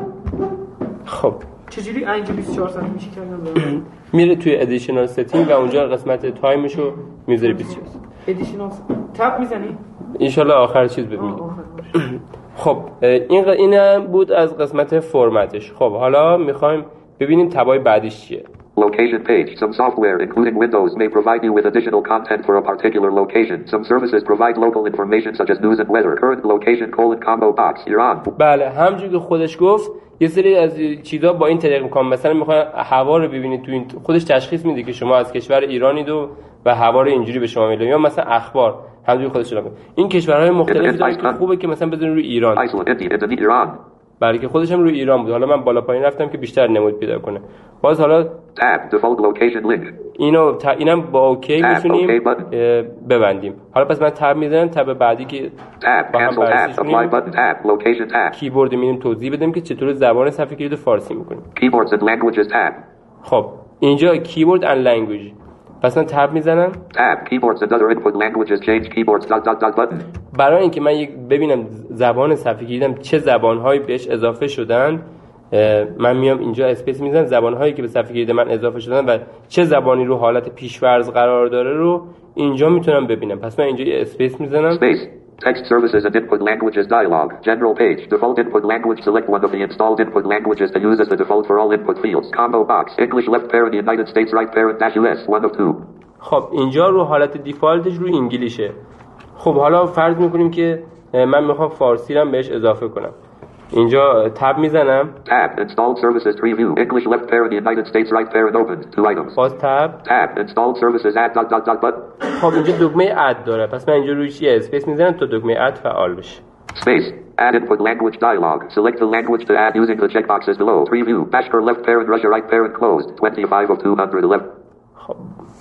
خب چجوری اینجا 24 ساعت میشه کردن؟ میره توی ادیشنال ستینگ و اونجا قسمت تایمشو میذاره 24. ادیشنال تب میزنی؟ انشالله آخر چیز ببینیم. خب این بود از قسمت فرمتش. خب حالا میخوایم ببینیم تبای بعدیش چیه. Location page. Some software, including Windows, may provide you with additional content for a particular location. Some services provide local information such as news and weather. Current location: combo box. Iran. بله، همونجوری که خودش گفت یه سری از چیزا با این طریق میکنم. مثلا میخواد هوا رو ببینید تو این خودش تشخیص میده که شما از کشور ایرانید و هوا رو اینجوری به شما میده. یا مثلا اخبار همونجوری خودش رو این کشورهای مختلفی داره که خوبه که مثلا بزنید روی ایران. بله که خودش هم روی ایران بود. حالا من بالا پایین رفتم که بیشتر نمود پیدا کنه. باز حالا اینم با اوکی میتونیم ببندیم. حالا پس من تب میزنم، تب بعدی که با هم بررسیش کنیم کیبورد میریم توضیح بدیم که چطور زبان صفحه کلید فارسی میکنیم. خب اینجا کیبورد and language. پس من تب میزنم. برای اینکه من ببینم زبان صفحه کلیدم چه زبانهایی بهش اضافه شدن، من میام اینجا اسپیس میزنم، زبانهایی که به صفحه کلید من اضافه شدن و چه زبانی رو حالت پیش‌فرض قرار داره رو اینجا میتونم ببینم. پس من اینجا اسپیس میزنم. Text services and input languages dialog. General page. Default input language. Select one of the installed input languages to use as the default for all input fields. Combo box. English left parent United States right parent -US 1 of 2. خب اینجا رو حالت دیفالتش رو انگلیشه. خب حالا فرض میکنیم که من میخوام فارسی رو بهش اضافه کنم. اینجا تب میزنم. Tab installed services tree view. English left parent United States right parent opened 2 items. باز تب. Tab installed services add button. خب اینجا دکمه اد داره. پس من اینجا روش یه اسپیس میزنم تا دکمه اد فعال بشه. Space. Add input language dialog. Select the language to add using the checkboxes below. Preview. Bashkir left parent Russia right parent closed 25 of 211. خب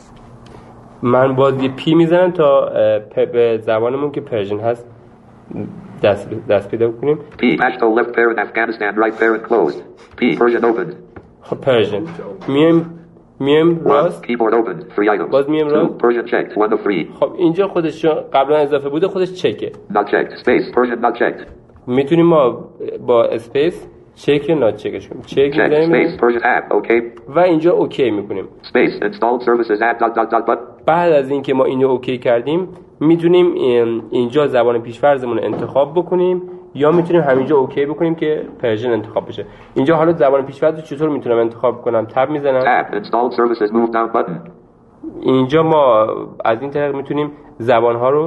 من باز یه پی میزنم تا به زبانمون که پرژن هست دست پیدا کنیم. P Pashto left parent Afghanistan right parent closed. P Persian opened. خب پرژن میم راست. Keyboard opened 3 items. باز میم راست. Persian checked 1 of 3. خب اینجا خودش قبلا اضافه بوده، خودش چکه. Not checked. Space Persian not checked. میتونیم ما با اسپیس چک یا نات چکش کنیم. چک می‌زنیم. Space Persian add okay. و اینجا اوکی میکنیم. Space installed services add ... بعد از اینکه ما اینو اوکی کردیم میتونیم اینجا زبان پیش‌فرضمون رو انتخاب بکنیم یا میتونیم همینجا اوکی بکنیم که پرژن انتخاب بشه. اینجا حالا زبان پیش‌فرض رو چطور میتونم انتخاب کنم؟ تب میزنم. Tab installed services move down button. اینجا ما از این طریق میتونیم زبان‌ها رو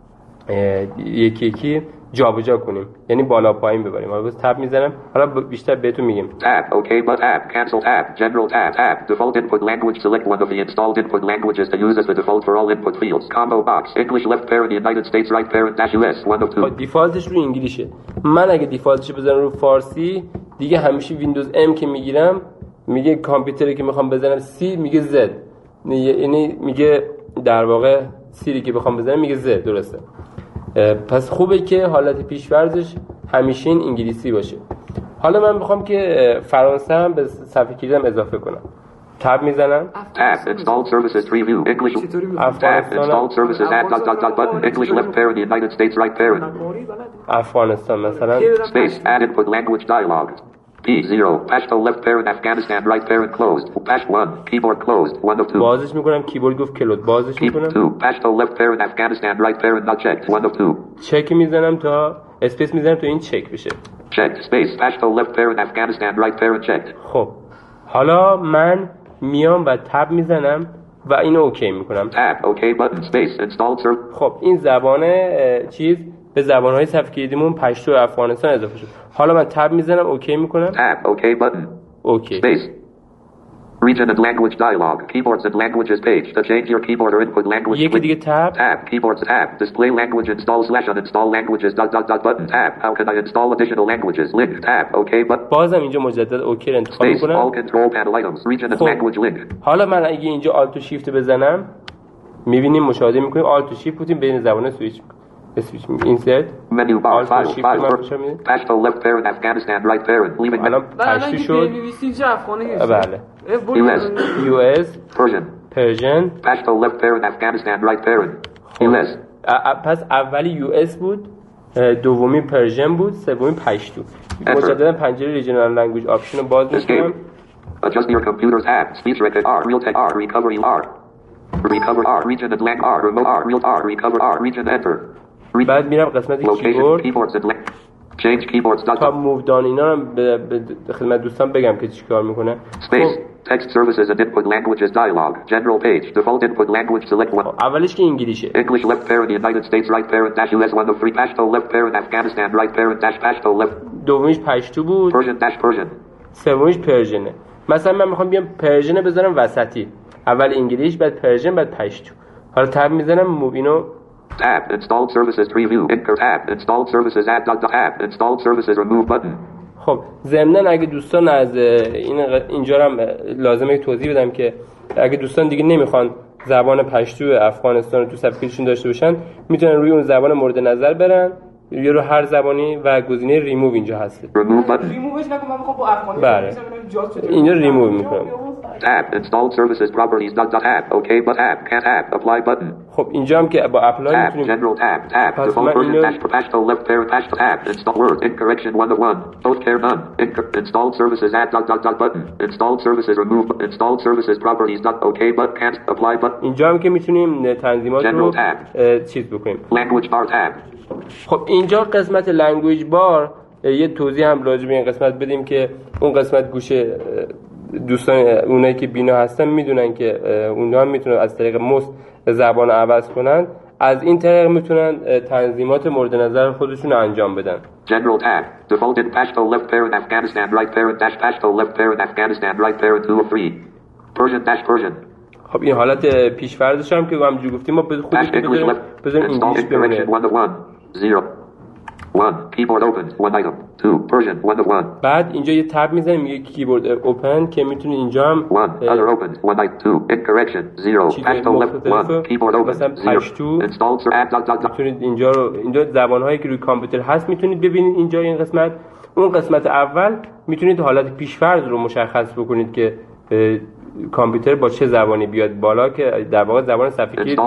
یکی یکی جابجا کنیم، یعنی بالا پایین ببریم. حالا باز تب میزنم. حالا بیشتر بهتون میگم. Tab okay but tab cancel tab general tab default input language select one of the installed input languages to use as the default for all input fields. Combo box English left parent United States right parent -US 1 of 2. دیفالتش رو انگلیشه. من اگه دیفالتش بزنم رو فارسی دیگه همیشه ویندوز ام که میگیرم میگه کامپیوتری که میخوام بزنم سی میگه زد، یعنی میگه در واقع سیری که بخوام بزنم میگه زد. درسته. پس خوبه که حالت پیش‌فرضش همیشه این انگلیسی باشه. حالا من میخوام که فرانسه هم به صفحه کلیدم اضافه کنم. تب میزنم. Tab installed services review English. Tab installed services add ... button English left parent United States right parent. افغانستان مثلا. Space add input language dialog. P0 Pashto left parent Afghanistan right parent closed. Pash 1 keyboard closed 1 of 2. بازش میکنم. کیبورد گفت کلود. بازش میکنم. 2 Pashto left parent Afghanistan right parent not checked 1 of 2. چک میزنم تا اسپیس میزنم تا این چک بشه. Checked space Pashto left parent Afghanistan right parent checked. خب حالا من میام و تب میزنم و اینو اوکی میکنم. Tab okay button space installed server. خب این زبان چیز به زبان‌های صفحه کلیدمون پشتو افغانستان اضافه شد. حالا من تب میزنم اوکی میکنم. Tab okay button. اوکی. Space. Region and language dialog. Keyboards and languages page. To change your keyboard or input language. یکی دیگه تب. Tab keyboards tab. Display language install / uninstall languages ... button. Tab. How can I install additional languages? Link. Tab okay button. بازم اینجا مجدد اوکی رو انتخاب میکنم. All control panel items. Region and language link. حالا من اگه اینجا آلت و شیفت بزنم میبینیم مشاهده میکنیم آلت و شیفت بودیم بین زبان سویچ insert menu bar file Pashto left parent Afghanistan right parent leaving الان پشتی شد. بله. US Persian Pashto left parent Afghanistan right parent US. پس اولی US بود، دومی پرژن بود، سومی پشتو. مجددا پنجره ریجنال لنگویج آپشن رو باز می‌کنم. Adjust your computer's tab speech record R real tech R recovery R recover R region and lang R remote R real R recover R region enter. بعد میرم قسمت Location, کیبورد keyboards and change keyboards. تا موو دان اینا رو به خدمت دوستان بگم که چیکار میکنه. Space. Text services and input languages dialog. General page. Default input language select one. اولش که انگلیشه. English left parent United States right parent dash US 1 of 3 Pashto left parent Afghanistan right parent dash Pashto left. دومیش پشتو بود. Persian dash Persian. سومیش پرژنه. مثلا من میخوام بیام پرژن بذارم وسطی. اول انگلیش بعد پرژن بعد پشتو. حالا تب میزنم موو اینو. Tab installed services preview. Tab installed services add tab installed services remove button. خب ضمناً اگه دوستان از اینجا هم لازمه توضیح بدم که اگه دوستان دیگه نمیخوان زبان پشتو افغانستان رو تو صفحه پیششون داشته باشن میتونن روی اون زبان مورد نظر برن یا رو هر زبانی و گزینه ریموو اینجا هست. ریمووش نکن من میخوام با افغانستان اینجا ریموو میکنم. Tab installed services properties tab okay but tab can't tab apply button. خب اینجا هم که با اپلای tab میتونیم general tab default version dash Pashto left parent Pashto tab install word incorrection 1 of 1 both care none installed services add button installed services remove installed services properties okay but can't apply button. اینجا هم که میتونیم تنظیمات رو چیز بکنیم. language bar tab. خب اینجا قسمت لنگویج بار یه توضیح هم راجع به این قسمت بدیم که اون قسمت گوشه دوستان اونایی که بینا هستن میدونن که اونها هم میتونن از طریق موس زبان عوض کنن، از این طریق میتونن تنظیمات مورد نظر خودشون انجام بدن. General tab defaulted Pashto left parent Afghanistan right parent dash Pashto left parent Afghanistan right parent 2 of 3 Persian dash Persian. خب این حالت پیش‌فرضش هم که همونجوری گفتیم ما خودش بذاریم انگلیش بمونه. 1 keyboard open 1 item 2 Persian 1 of 1. بعد اینجا یه تب میزنیم میگه کیبورد اوپن که میتونه اینجا هم 1 other open 1 item 2 incorrection 0 Pashto left 1 keyboard open 0 installed میتونید اینجا رو اینجا زبان‌هایی که روی کامپیوتر هست میتونید ببینید اینجا این قسمت. اون قسمت اول میتونید حالت پیش‌فرض رو مشخص بکنید که کامپیوتر با چه زبانی بیاد بالا که در واقع زبان صفحه کلید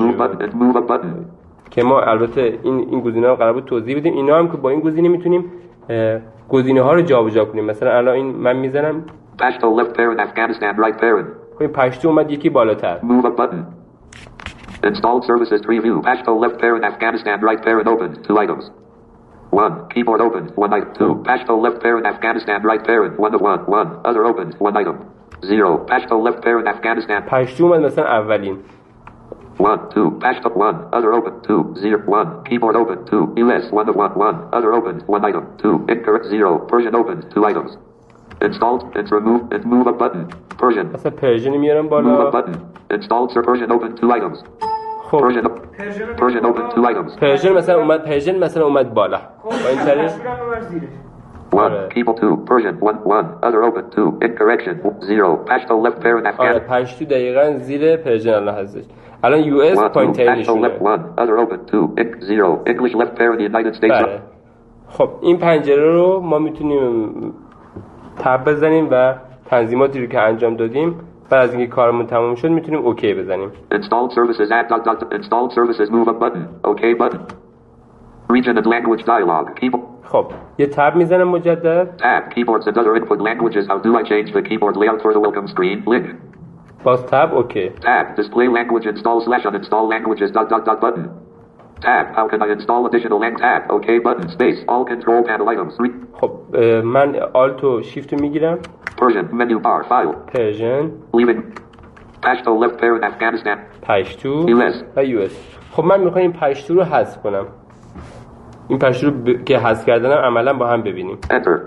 که ما البته این گزینه‌ها رو قرار بود توضیح بدیم. اینا هم که با این گزینه میتونیم گزینه‌ها رو جابجا کنیم. مثلا الان این من میزنم Pashto left parent Afghanistan right parent. این پشتو اومد یکی بالاتر. Move up button. Installed services preview. Pashto left parent Afghanistan right parent open 2 items. 1 keyboard open 1 item 2 Pashto left parent Afghanistan right parent 1 of 1 other open 1 item 0 Pashto left parent Afghanistan. پشتو اومد مثلا اولین 1 2 Pashto 1 other open 2 0 1 keyboard open 2 US 1 of 1 other open 1 item 2 incorrect 0 Persian open 2 items installed it's remove it move up button Persian مثلا پرژن میارم بالا move up button installed sir Persian open 2 items خب Persian open 2 items پرژن مثلا اومد بالا با این طریق 1 keyboard 2 Persian 1 other open 2 incorrection 0 Pashto left parent Afghanistan. پشتو دقیقاً زیر پرژن الان هستش. الان یو اس پوینترشونه. 1 other open 2 0 English left parent United States. بله. خب این پنجره رو ما میتونیم تب بزنیم و تنظیماتی رو که انجام دادیم بعد از اینکه کارمون تمام شد میتونیم اوکی بزنیم. Installed services installed services move up button okay button region and language dialog keyboard. خب یه تب میزنم مجدد. Tab keyboards and other input languages. How do I change the keyboard layout for the welcome screen? Link. باز تب اوکی. Tab display language install / uninstall languages button. Tab how can I install additional tab okay button space all control panel items. خب من alt و shift رو میگیرم. Persian menu bar file. Persian. Leaving Pashto left parent Afghanistan. پشتو US. و US. خب من میخوام این پشتو رو حذف کنم. این پشتو رو که حذف کردنم عملا با هم ببینیم. Enter.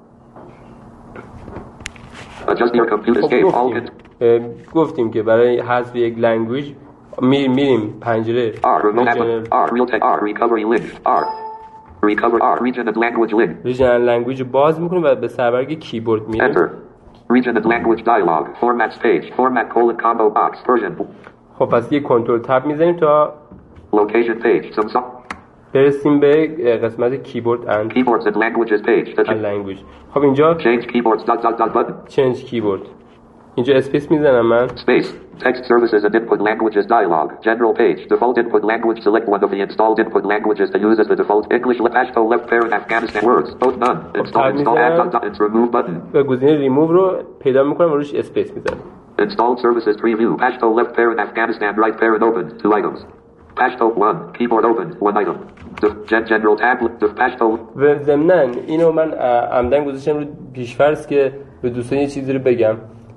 Adjust your computer escape all. گفتیم که برای حذف یک لنگویج میریم پنجره recovery link recover region and language link regional language باز میکنیم و به سربرگ کیبورد میریم. Enter region and language dialog format page format combo box Persian. خب پس یک کنترل تب میزنیم تا location page برسیم به قسمت کیبورد and keyboards and languages page language. خب اینجا change keyboards button change keyboard اینجا اسپیس میزنم من. Space. Text services and input languages dialog. General page. Default input language. Select one of the installed input languages to use as the default. English Pashto left parent Afghanistan words. Both none. Install add it's remove button. و گزینه ریموو رو پیدا میکنم و روش اسپیس میزنم. Installed services preview. Pashto left parent Afghanistan right parent open 2 items. Pashto 1. Keyboard open. One item. General tablet. Pashto. و ضمناً اینو من عمدن گذاشتم رو پیش‌فرض که به دوستان یه چیزی رو بگم.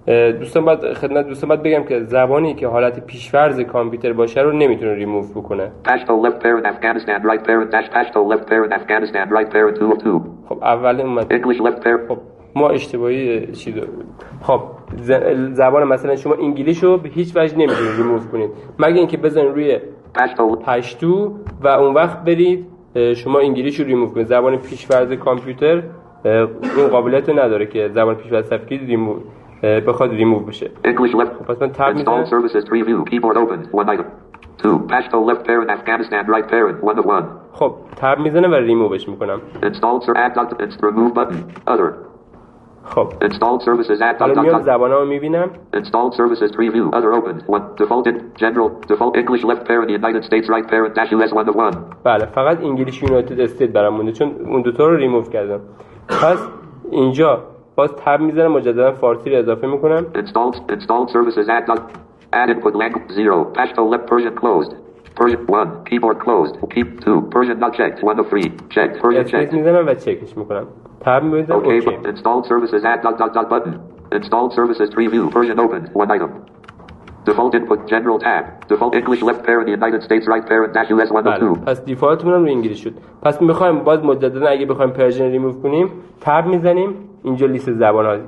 خدمت دوستان باید بگم که زبانی که حالت پیش‌فرض کامپیوتر باشه رو نمیتونه ریموو بکنه. Pashto left parent Afghanistan right parent dash Pashto left parent Afghanistan right parent 2 of 2. خب اول اومد English left parent. خب ما اشتباهی چی داریم؟ خب زبان مثلا شما انگلیس رو به هیچ وجه نمیتونید ریموو کنید مگه اینکه بزنید روی پشتو و اون وقت برید شما انگلیس رو ریموو کنید. زبان پیش‌فرض کامپیوتر این قابلیت رو نداره که زبان پیش‌فرض صفحه‌ای ریموو بخواد ریموو بشه. English left. پس من تاب Install services preview. Keyboard open. One item. 2. Pashto left parent Afghanistan right parent 1 of 1. خب تاب میزنم و ریمووش میکنم. Install add remove button. Other. خب Installed services add حالا میام زبانامو میبینم. Installed services preview. Other open. One. Default general. Default English left parent United States right parent dash US 1 of 1. بله فقط انگلیس یونایتد استیت برام مونده چون اون دو تا رو ریموو کردم. پس اینجا باز تاب میزنم مجددا فارسی رو اضافه میکنم. Installed services add input language 0. Pashto left Persian closed. Persian 1. Keyboard closed. Keep 2. Persian not checked. 1 of 3. Checked. Persian checked. میزنم و چکش میکنم. تاب میزنم اوکی. Installed services add button. Installed services preview. Persian open. One item. Default input general tab. Default English left parent United States right parent dash US 1 of 2. پس دیفالتمون رو انگلیس شد. پس میخوایم باز مجددا اگه بخوایم پرژن ریموو کنیم تاب میزنیم اینجا لیست زبان ها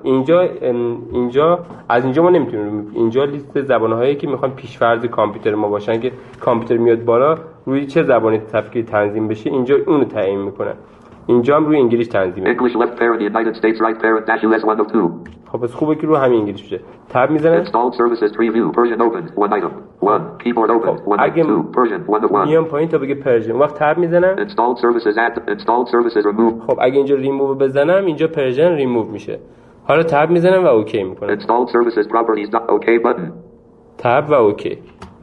اینجا از اینجا ما نمیتونیم اینجا لیست زبان هایی که میخوان پیش‌فرض کامپیوتر ما باشن که کامپیوتر میاد بالا روی چه زبانی صفحه تنظیم بشه اینجا اون رو تعیین میکنه. اینجا هم روی انگلیس تنظیمه. English left parent United States right parent dash US 1 of 2. خب پس خوبه که رو همین انگلیس بشه. تاب میزنم. Installed services preview. Persian open. One item. 1. Keyboard open. 1 of 2. Persian 1 of 1. میام پایین تا بگه پرژن. اون وقت تاب میزنم. Installed services add. Installed services remove. خب اگه اینجا ریموو بزنم اینجا پرژن ریموو میشه. حالا تاب میزنم و اوکی میکنم. Installed services properties. OK button. تاب و اوکی.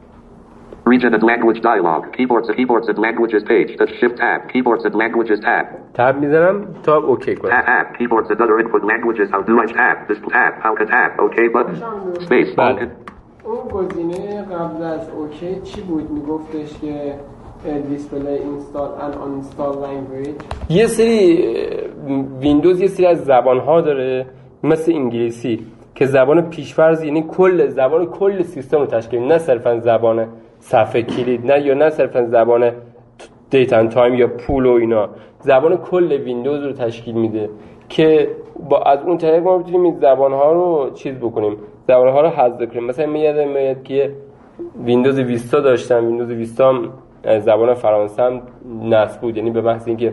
Region and language dialog. Keyboards and languages page. Touch shift tab. Keyboards and languages tab. تاب میزنم تا اوکی کنم. Tab. Keyboards and other input languages. How do I tab? This tab. How to tab? OK button. Space. بله. اون گزینه قبل از اوکی چی بود؟ میگفتش که دیسپلی اینستال and uninstall language. یه سری ویندوز یه سری از زبان‌ها داره مثل انگلیسی که زبان پیش‌فرض یعنی کل سیستم رو تشکیل نه صرفا زبان صفحه کلید نه صرفا زبان دیت اند تایم یا پول و اینا زبان کل ویندوز رو تشکیل میده که از اون طریق ما میتونیم این زبان‌ها رو چیز بکنیم زبان‌ها رو حذف کنیم. مثلا میاد که ویندوز ویستا داشتم ویندوز ویستا هم زبان فرانسه هم نصب بود یعنی به محض اینکه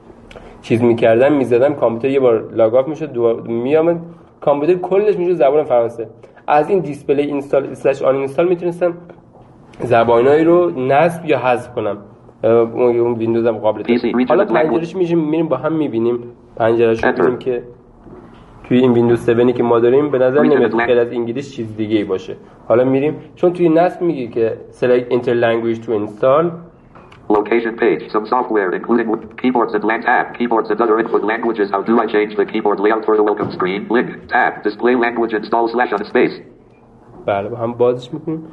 چیز می‌کردم می‌زدم کامپیوتر یه بار لاگ آف میشد میامد کامپیوتر کلش میشه زبان فرانسه. از این دیسپلی اینستال /آن اینستال میتونستم زبانایی رو نصب یا حذف کنم. اون ویندوز هم قابلیت. حالا پنجرهش میریم با هم میبینیم پنجرهش میبینیم که توی این ویندوز 7 که ما داریم به نظر نمیاد غیر از انگلیس چیز دیگه ای باشه. حالا میریم چون توی نصب میگه که select enter language to install Location page. Some software including keyboards and tab. Keyboards and other input languages. How do I change the keyboard layout for the welcome screen? Link. Tab. Display language install / on space. بله با هم بازش میکنیم.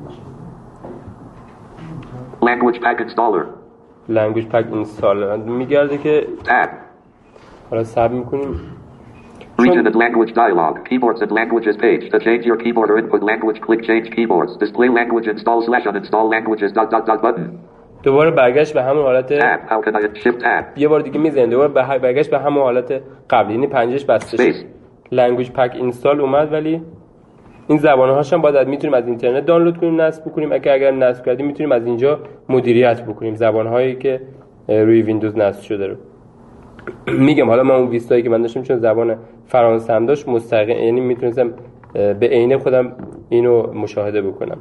Language pack installer. Language pack installer میگرده که tab. حالا ساب میکنیم. Region and language dialog. Keyboards and languages page. To change your keyboard or input language, click change keyboards. Display language install / on install languages ... button. دوباره برگشت به همون حالت How can I shift tab. یه بار دیگه میزنید دوباره برگشت به همون حالت قبلی یعنی پنجرهش بسته شد. Language pack install اومد ولی این زبان‌هاش هم باید میتونیم از اینترنت دانلود کنیم نصب کنیم اگر نصب کردیم میتونیم از اینجا مدیریت بکنیم زبان‌هایی که روی ویندوز نصب شده رو. میگم حالا من اون ویستایی که من داشتم چون زبان فرانسه هم داشت مستقیم یعنی میتونستم به عینه خودم اینو مشاهده بکنم.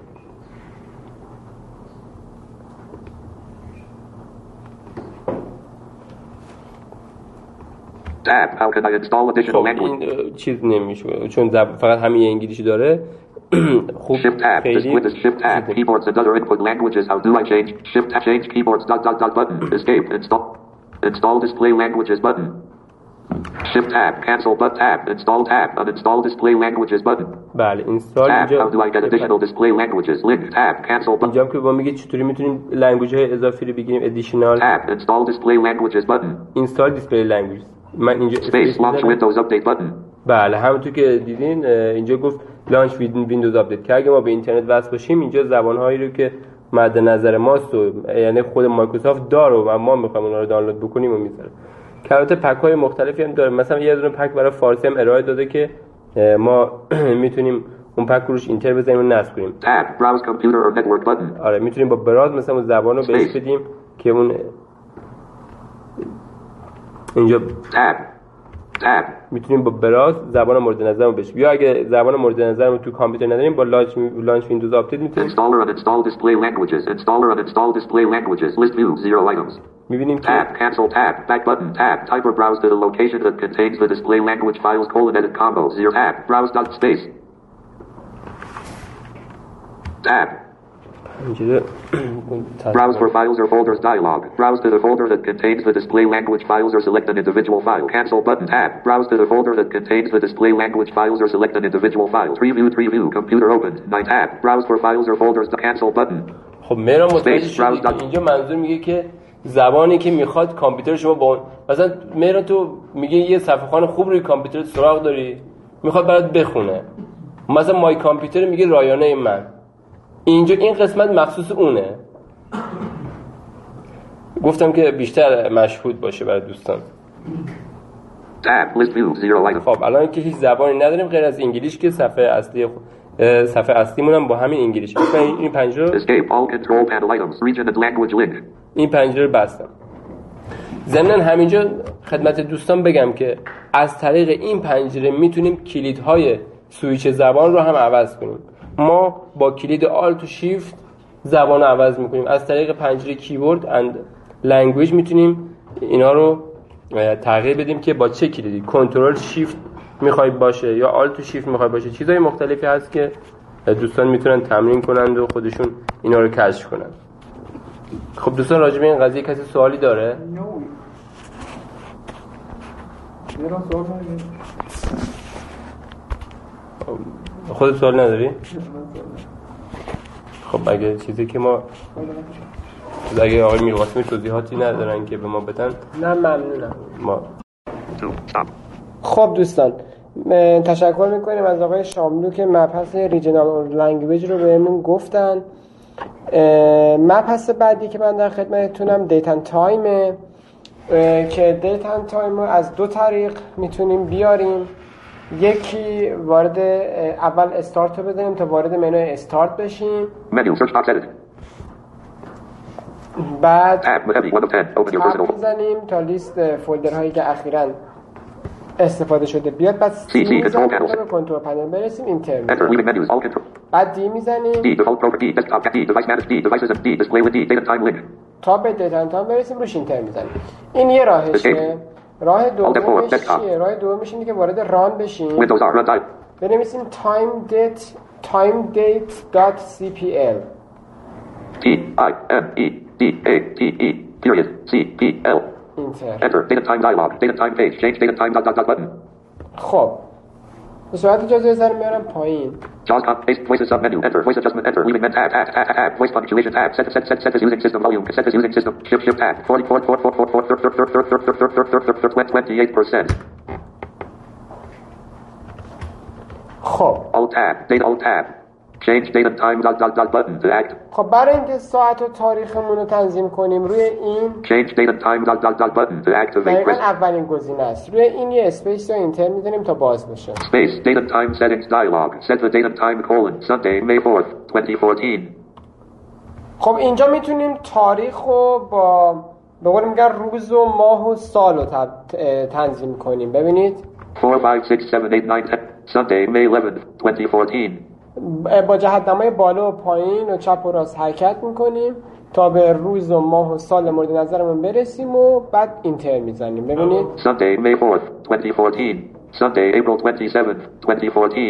Tab. How can I install additional language? این چیز نمیشه چون فقط همین انگلیسی داره. خوب Shift tab. Shift tab. Keyboards and other input languages. How do I change? Shift tab. Change keyboards ... button. Escape. Install display languages button. Shift tab, cancel but tab, install tab, uninstall display languages button. بله اینستال Tab, how do اینجا I get additional display languages? Link tab, cancel button. اینجا هم که با میگه چطوری میتونیم لنگویج های اضافی رو بگیریم ادیشنال Tab, install display languages button. اینستال دیسپلی لنگویج من اینجا Space, launch Windows update button. بله همونطور که دیدین اینجا گفت لانچ ویندوز آپدیت که اگه ما به اینترنت وصل باشیم اینجا زبان‌هایی رو که مد نظر ماست و یعنی خود مایکروسافت داره و ما می‌خوایم اونا رو دانلود بکنیم و میذاره. که البته پک‌های مختلفی هم داره، مثلا یه دونه پک برای فارسی هم ارائه داده که ما میتونیم اون پک روش اینتر بزنیم و نصب کنیم. Tab, browse computer or network button. آره میتونیم با براز مثلا اون زبان رو بهش بدیم که اون اینجا Tab, میتونیم با براز زبان مورد نظرمون بشه، یا اگه زبان مورد نظرمون تو کامپیوتر نداریم با لانچ ویندوز آپدیت میتونیم installer uninstall display languages. Installer uninstall display languages. List view 0 items. میبینیم که Tab, cancel tab, back button, tab, type or browse to the location that contains the display language files, edit combo, 0 tab, browse dot space. Tab, اینجوری browse for files or folders dialog. Browse to the folder that contains the display language files or select an individual file. Cancel button, tab, browse to the folder that contains the display language files or select an individual file. Preview, computer opened, 9 tab, browse for files or folders, cancel button. خب مهران متوجه شدی که اینجا منظور میگه که زبانی که میخواد کامپیوتر شما با مثلا مهران تو میگه یه صفحه خوان خوب روی کامپیوتر سراغ داری میخواد برات بخونه، مثلا مای کامپیوتر میگه رایانه من، اینجا این قسمت مخصوص اونه. گفتم که بیشتر مشهود باشه برای دوستان. Tab, list view 0 item. خب الان که هیچ زبانی نداریم غیر از انگلیش که صفحه اصلیمون هم با همین انگلیش. این پنجره Escape all control panel items, region and language link. این پنجره رو بستم. ضمن همینجا خدمت دوستان بگم که از طریق این پنجره میتونیم کلیدهای سویچ زبان رو هم عوض کنیم. ما با کلید آلت و شیفت زبان رو عوض میکنیم. از طریق پنجره کیورد اند لنگویج میتونیم اینا رو تغییر بدیم که با چه کلیدی، کنترل شیفت میخوای باشه یا آلت و شیفت میخوای باشه. چیزای مختلفی هست که دوستان میتونن تمرین کنند و خودشون اینا رو کشف کنند. خب دوستان راجع به این قضیه کسی سوالی داره؟ خودت سوال نداری؟ خب اگه چیزی که ما اگه آقای میرقاسمی توضیحاتی ندارن که به ما بدن نه ممنونم. ما خب دوستان تشکر میکنیم از آقای شاملو که مبحث ریجنال لنگویج رو بهمون گفتن. مبحث بعدی که من در خدمتتونم دیت اند تایمه که دیت اند تایم رو از دو طریق میتونیم بیاریم. یکی وارد اول استارت رو بزنیم تا وارد منوی استارت بشیم، Menu, search box edit. بعد Tab, heavy, 1 of 10. Open your personal. بزنیم تا لیست فولدرهایی که اخیراً استفاده شده بیاد، بعد C, سی میزنیم control تا به کنترل پنل برسیم، اینتر Enter, میزنیم، leaving menus, all control. بعد دی میزنیم D, default program D, desktop D, device manage D, devices and D, display with D, date and time link. تا به دیت اند تایم برسیم روش اینتر میزنیم. این یه راهشه. راه دومش چیه؟ راه دومش اینه که وارد ران بشیم، Windows R, run type. بنویسیم timedate.cpl T, I, M, E, D, A, T, E, period, C, P, L. اینتر. Enter, date and time dialog, date and time page, change date and time dot button. خب به صورت اجازه سر میارم پایین. JAWS paste voices sub menu, enter, voice adjustment, enter, leaving tab, voice punctuation tab, set as using system volume, set as using system, shift tab, 28%. خب Alt tab, change date and time dot button to act. خب برای اینکه ساعت و تاریخمون رو تنظیم کنیم روی این Change date and time dot button to activate. دقیقا اولین گزینه است. روی این یه اسپیس یا اینتر می‌زنیم تا باز بشه. Space, date and time settings dialog, set the date and time Sunday, May 4th, 2014. خب اینجا میتونیم تاریخ رو با به قول میگن روز و ماه و سال رو تنظیم کنیم. ببینید 4, 5, 6, 7, 8, 9, 10, Sunday, May 11th, 2014. با جهت‌نمای بالا و پایین و چپ و راست حرکت میکنیم تا به روز و ماه و سال مورد نظرمون برسیم و بعد اینتر میزنیم. ببینید Sunday, May 4th, 2014. Sunday, April 27th, 2014.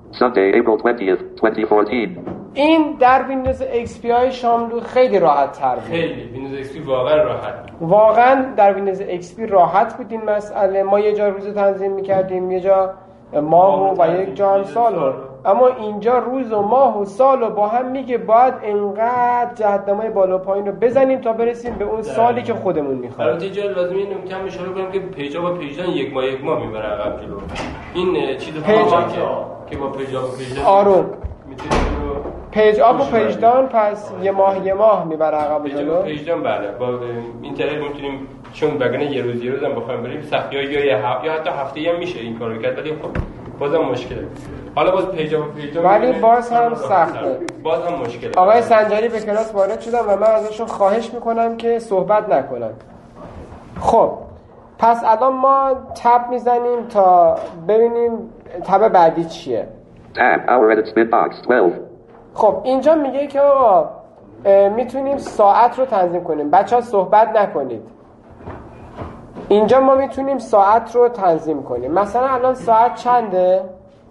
Sunday, April 20th, 2014. این در ویندوز XP های شاملو خیلی راحت تر بود. خیلی ویندوز XP واقعا راحت. واقعا در ویندوز XP راحت بود این مسئله. ما یه جا روز تنظیم میکردیم، یه جا ماه و یک جا هم سال رو. اما اینجا روز و ماه و سال رو با هم میگه باید انقدر جهت‌نمای بالا پایین رو بزنیم تا برسیم به اون سالی که خودمون میخوایم. البته جا لازمه اینو کم اشاره کنم که پیجا با پیجان یک ماه میبره عقب جلو. این چیز که با پیجا آروم پیج آپ و پیج داون، پس یه ماه میبره عقب جلو. پیج داون بله، با اینترنت میتونیم چون بگنه یه روز هم بخوایم بریم سختی یا حتی هفته‌ای هم میشه این کارو کرد، ولی خب بازم مشکله. حالا باز پیج آپ و پیج داون ولی باز هم سخته، باز هم مشکله. آقای سنجری به کلاس وارد شدن و من ازشون خواهش میکنم که صحبت نکنن. خب پس الان ما تب میزنیم تا ببینیم تب بعدی چیه. Tab, Hour Edit Spin Box 12. خب اینجا میگه که آقا میتونیم ساعت رو تنظیم کنیم. بچه‌ها صحبت نکنید. اینجا ما میتونیم ساعت رو تنظیم کنیم. مثلا الان ساعت چنده؟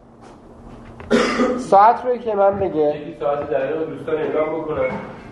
ساعت رو که من بگه یکی ساعت دقیقه دوستان اعلام بکنن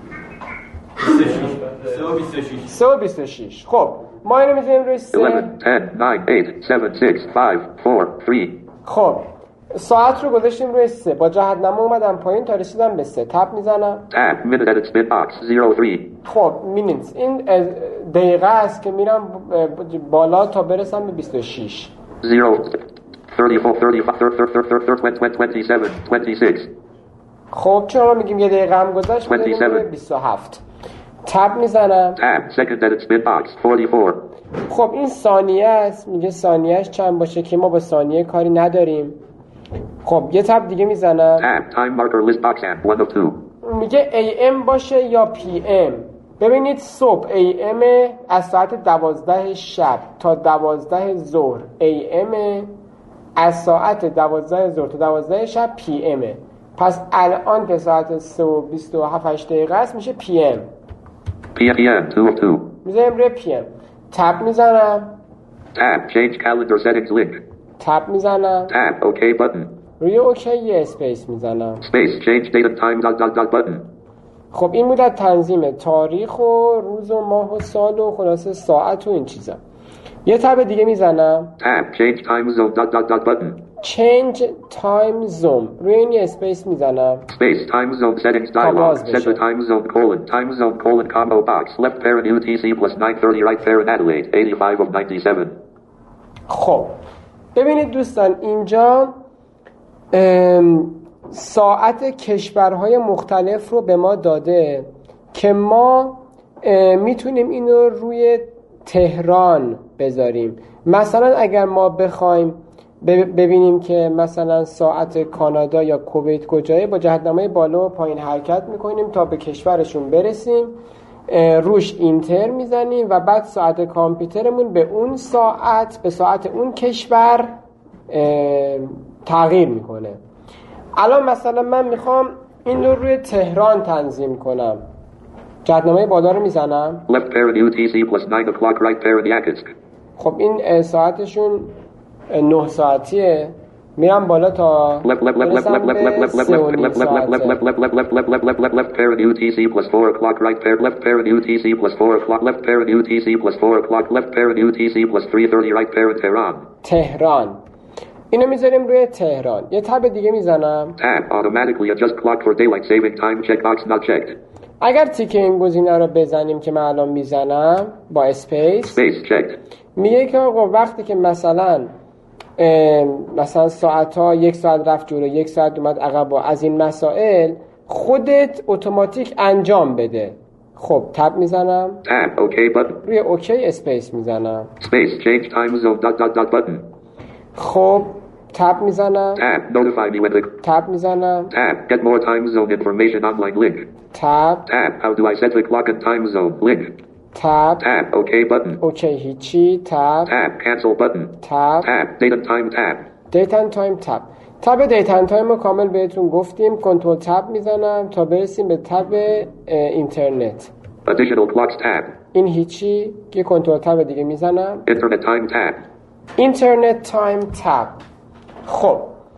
3:26. خب ما اینو میذاریم روی 3. 11, 10, 9, 8, 7, 6, 5, 4, 3. خب ساعت رو گذاشتیم روی 3، با جهت‌نما اومدم پایین تا رسیدم به 3. تپ میزنم. Tab, Minute Edit Spin Box 03. خب مینیتس این دقیقه است که میرم بالا تا برسم به 26. 0, 34, 35, 27, 26. خب چرا میگیم یه دقیقه هم گذشت؟ 27. 27. تب میزنم. Tab, Second Edit Spin Box 44. خب این ثانیه است، میگه ثانیهش چند باشه که ما با ثانیه کاری نداریم. خب یه تب دیگه میزنم. Tab, Time Marker List Box and 1 of 2. میگه AM باشه یا PM. ببینید صبح AM از ساعت 12 شب تا 12 ظهر AM، از ساعت 12 ظهر تا 12 شب PM. پس الان که ساعت 3:27 است میشه PM. PM 2 of 2. میذاریم روی PM. تب میزنم. Tab, Change Calendar Settings Link. تب میزنم. Tab, OK Button. روی اوکی یه اسپیس میزنم. Space, Change Date and Time ... Button. خب این بود تنظیم تاریخ و روز و ماه و سال و خلاصه ساعت و این چیزا. یه تب دیگه میزنم. Tab, Change Time Zone ... Button. Change Time Zone. روی این یه اسپیس میزنم. Space, Time Zone Settings Dialog. Set the Time Zone : Time Zone : Combo Box. Left parent UTC plus 930. Right parent Adelaide 85 of 97. خب ببینید دوستان اینجا ساعت کشورهای مختلف رو به ما داده که ما میتونیم اینو روی تهران بذاریم. مثلا اگر ما بخوایم ببینیم که مثلا ساعت کانادا یا کویت کجایه، با جهت‌نمای بالا و پایین حرکت میکنیم تا به کشورشون برسیم، روش اینتر میزنیم و بعد ساعت کامپیوترمون به اون ساعت، به ساعت اون کشور تغییر میکنه. الان مثلا من میخوام این رو روی تهران تنظیم کنم. جهت‌نمای بالا رو میزنم. Left parent UTC plus 9 o'clock. Right parent Yakutsk. خب این ساعتشون 9 ساعتیه. میرم بالا تا left parent UTC plus 4 o'clock. Right parent left parent UTC plus 4 o'clock. Left parent UTC plus 4 o'clock. Left parent UTC plus 3:30. Right parent تهران. اینو میذاریم روی تهران. یه تب دیگه میزنم. Tab, automatically adjust clock for daylight saving time. Checkbox not checked. اگر تیک این گزینه رو بزنیم که من الان میزنم با اسپیس، Space checked. میگه که آقا وقتی که مثلا ساعت ها 1 ساعت رفت جلو 1 ساعت اومد عقب و از این مسائل خودت اتوماتیک انجام بده. خب تب میزنم. Tab, OK button. روی اوکی اسپیس میزنم. Space change time zone ... button. خب تب میزنم. Tab, notify me when the... تب میزنم. Tab, get more time zone information online link. تب. Tab, how do I set the clock and time zone link. تب. Tab, OK button. اوکی هیچی. تب. Tab, cancel button. تب. Tab, date and time tab. دیت اند تایم تب. تب دیت اند تایم رو کامل بهتون گفتیم. کنترل تب میزنم تا برسیم به تب اینترنت. Additional clocks tab. این هیچی. یه کنترل تب دیگه میزنم. Internet time tab. اینترنت تایم تب. خب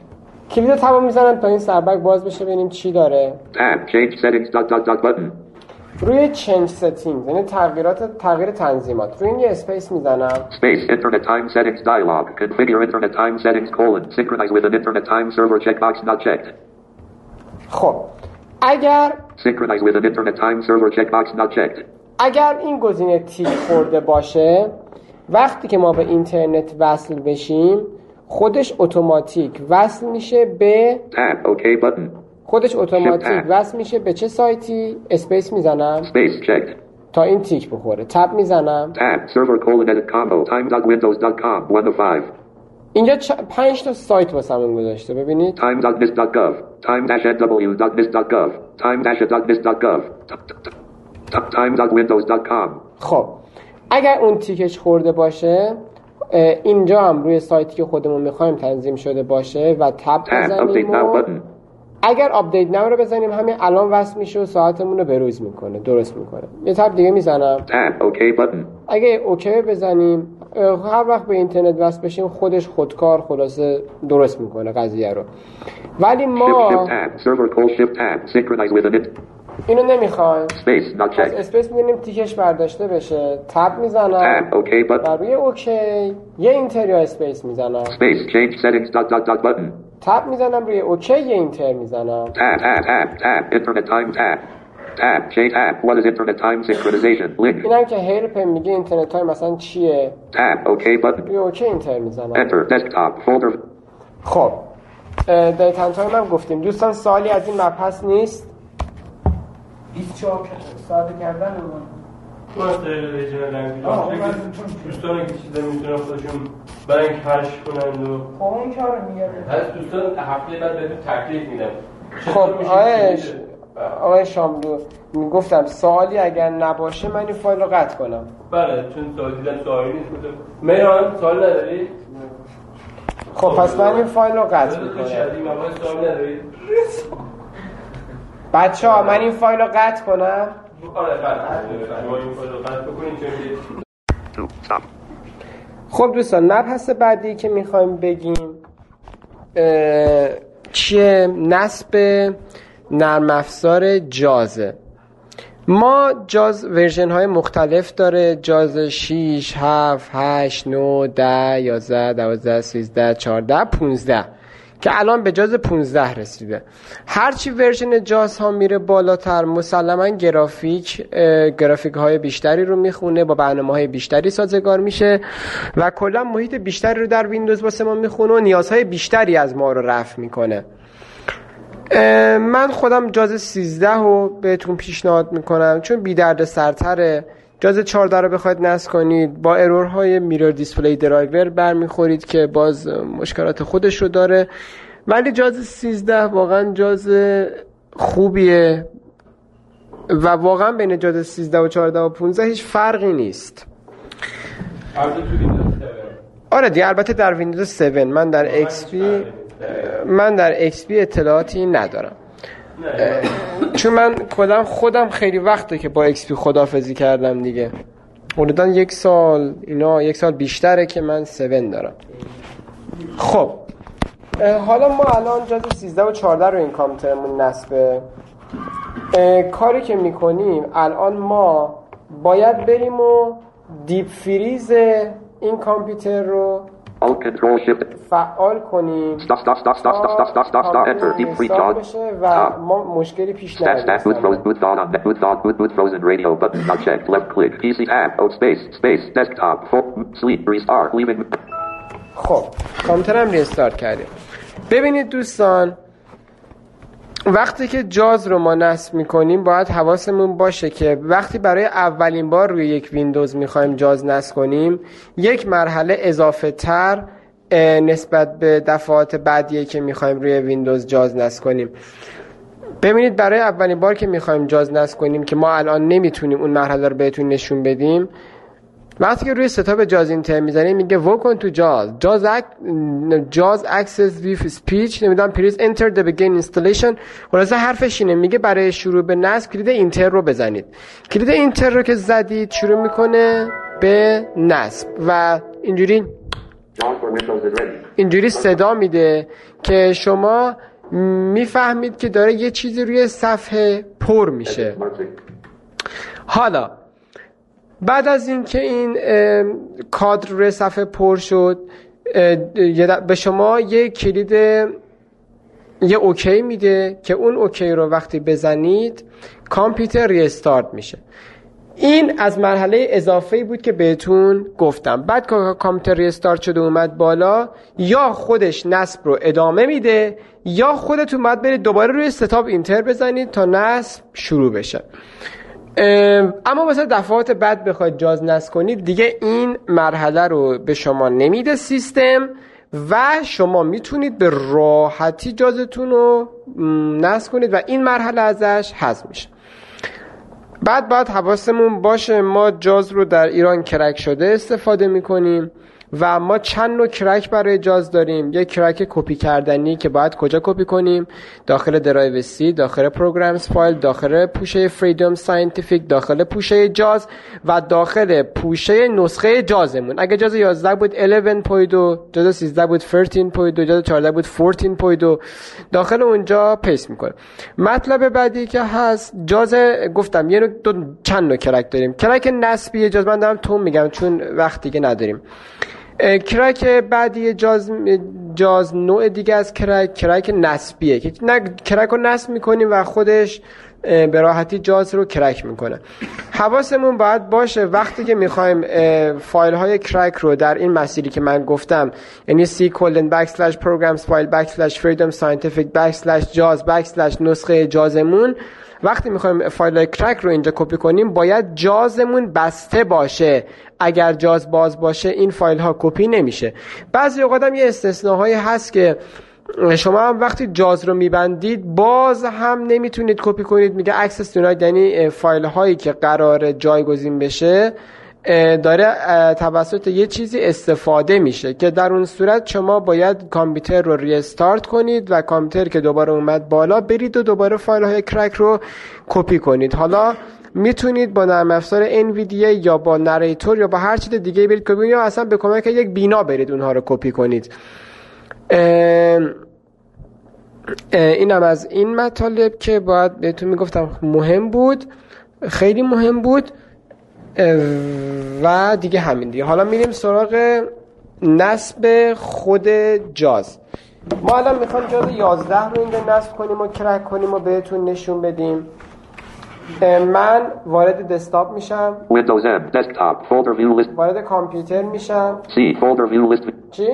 کلید تبو میزنم تا این سربک باز بشه ببینیم چی داره. Tab. Change settings. Button. روی change settings یعنی تغییر تنظیمات روی این یه اسپیس میزنم. Space. Internet time settings dialog. Configure internet time settings : synchronize with an internet time server checkbox not checked. خب اگر Synchronize with an internet time server checkbox not checked. اگر این گزینه تیک خورده باشه وقتی که ما به اینترنت وصل بشیم خودش اتوماتیک وصل میشه به Tab. OK button. خودش اتوماتیک وصل میشه به چه سایتی؟ اسپیس میزنم Space checked. تا این تیک بخوره. تب میزنم. Tab. Server : edit combo time.windows.com 1 of 5. اینجا 5 تا سایت واسمون گذاشته ببینید. time.nis.gov time-nw.nis.gov time-nis.gov time.windows.com. خب اگر اون تیکش خورده باشه اینجا هم روی سایتی که خودمون میخوایم تنظیم شده باشه و تب بزنیم و اگر آپدیت ناو رو بزنیم همین الان وصل میشه و ساعتمون رو بروز میکنه درست میکنه. یه تب دیگه میزنم. اگه اوکی بزنیم هر وقت به اینترنت وصل بشیم خودش خودکار خلاصه درست میکنه قضیه رو. ولی ما اینو نمیخوایم. از اسپیس می‌بینیم تیکش برداشته بشه. تب میزنم و روی اوکی یه اینتر یا اسپیس میزنم. تب میزنم روی اوکی یه اینتر میزنم. internet time tab change tab what is internet time synchronization link. اینم که هیلپ میگه اینترنت تایم مثلا چیه. tab OK button. روی اوکی اینتر میزنم. enter desktop folder. خب دیتا تایم هم گفتیم. دوستان سوالی از این مبحث نیست؟ 24 ساعت کردن رو دوستان که چیزا میتونن خودشون برای اینکه پخش کنند و اون کارو میگه. از دوستان هفته بعد بهتون تکلیف میدم. خب آقای شاملو میگفتم سوالی اگر نباشه من این فایل رو قطع کنم. بله چون سوال دیدم سوالی نیست. مهران سوال نداری؟ خب پس من این فایل رو قطع میکنم. سوال نداری؟ بچه‌ها من این فایل رو قطع کنم. خب دوستان مبحث بعدی که میخوایم بگیم چیه؟ نصب نرم افزار جازه. ما جاز ورژن های مختلف داره. جاز 6 7 8 9 10 11 12 13 14 15 که الان به جاز 15 رسیده. هرچی ورژن جاز ها میره بالاتر مسلما گرافیک های بیشتری رو میخونه، با برنامه های بیشتری سازگار میشه و کلا محیط بیشتری رو در ویندوز واسه ما میخونه و نیازهای بیشتری از ما رو رفع میکنه. من خودم جاز 13 رو بهتون پیشنهاد میکنم چون بی درد سرتره. جاز 14 رو بخواید نصب کنید با ارورهای میرور دیسپلی درایور برمیخورید که باز مشکلات خودش رو داره، ولی جاز 13 واقعا جاز خوبیه و واقعا بین جاز 13 و 14 و 15 هیچ فرقی نیست. آره دیگه البته در ویندوز 7 من در XP اطلاعاتی ندارم چون من خودم خیلی وقته که با XP خداحافظی کردم دیگه. حدوداً یک سال بیشتره که من 7 دارم. خب حالا ما الان جاز 13 و 14 رو این کامپیوترمون نصبه. کاری که میکنیم الان ما باید بریم و دیپ فریز این کامپیوتر رو فعال کنیم enter deep freeze و ما مشکلی پیش نیاد. boot frozen radio button not checked left click PC tab space desktop sleep restart leaving. خب کامپیوترم ریستارت کردیم. ببینید دوستان وقتی که جاز رو ما نصب میکنیم باید حواسمون باشه که وقتی برای اولین بار روی یک ویندوز میخوایم جاز نصب کنیم یک مرحله اضافه تر نسبت به دفعات بعدیه که میخوایم روی ویندوز جاز نصب کنیم. ببینید برای اولین بار که میخوایم جاز نصب کنیم که ما الان نمیتونیم اون مرحله رو بهتون نشون بدیم، وقتی که روی ستاپ جاز اینتر میزنیم میگه welcome to جاز access with speech نمیدونم please enter the begin installation. خلاصه حرفش اینه، میگه برای شروع به نصب کلید اینتر رو بزنید. کلید اینتر رو که زدید شروع میکنه به نصب و اینجوری JAWS for Windows is ready. اینجوری صدا میده که شما میفهمید که داره یه چیزی روی صفحه پر میشه. حالا بعد از اینکه این کادر روی صفحه پر شد به شما یه کلید یه اوکی میده که اون اوکی رو وقتی بزنید کامپیوتر ریستارت میشه. این از مرحله اضافه‌ای بود که بهتون گفتم. بعد که کامپیوتر ریستارت شده اومد بالا، یا خودش نصب رو ادامه میده یا خودتون باید برید دوباره روی ستاپ اینتر بزنید تا نصب شروع بشه. اما واسه دفعات بعد بخواید جاز نصب کنید دیگه این مرحله رو به شما نمیده سیستم و شما میتونید به راحتی جازتون رو نصب کنید و این مرحله ازش حذف میشه. بعد حواسمون باشه ما جاز رو در ایران کرک شده استفاده میکنیم و ما چند نوع کرک برای جاز داریم. یک کرک کپی کردنی که باید کجا کپی کنیم؟ داخل درایو سی، داخل پروگرامز فایل، داخل پوشه فریدم ساینتیفیک، داخل پوشه جاز و داخل پوشه نسخه جازمون. اگه جاز 11 بود 11.2، جاز 13 بود 13.2، جاز 14 بود 14.2، داخل اونجا پیست میکنه. مطلب بعدی که هست جاز، گفتم یه چند نوع کرک داریم. کرک نسبی جاز من دارم تو میگم چون وقت دیگه نداریم. کرک بعدی جاز نوع دیگه از کرک نسبیه که کرک رو نصب میکنیم و خودش به راحتی جاز رو کرک میکنه. حواسمون باید باشه وقتی که میخوایم فایل های کرک رو در این مسیری که من گفتم، یعنی C:\programs file /freedom scientific /jazz نسخه جازمون، وقتی میخوایم فایل کرک رو اینجا کپی کنیم باید جازمون بسته باشه. اگر جاز باز باشه این فایل ها کپی نمیشه. بعضی اوقات هم یه استثناهایی هست که شما هم وقتی جاز رو میبندید باز هم نمیتونید کپی کنید. میگه access denied، یعنی فایل هایی که قرار جایگزین بشه داره توسط یه چیزی استفاده میشه که در اون صورت شما باید کامپیوتر رو ریستارت کنید و کامپیوتر که دوباره اومد بالا برید و دوباره فایل های کرک رو کپی کنید. حالا میتونید با نرم افزار انویدیا یا با نریتور یا با هر چیز دیگه برید کپی کنید یا اصلا به کمک یک بینا برید اونها رو کپی کنید. اینم از این مطالب که باید بهتون میگفتم مهم بود، خیلی مهم بود و دیگه همین دیگه. حالا میریم سراغ نصب خود جاز. ما الان میخوایم جاز 11 رو اینجا نصب کنیم و کرک کنیم و بهتون نشون بدیم. من وارد دسکتاپ میشم، Windows M desktop folder view list. وارد کامپیوتر میشم. C folder view list. چی؟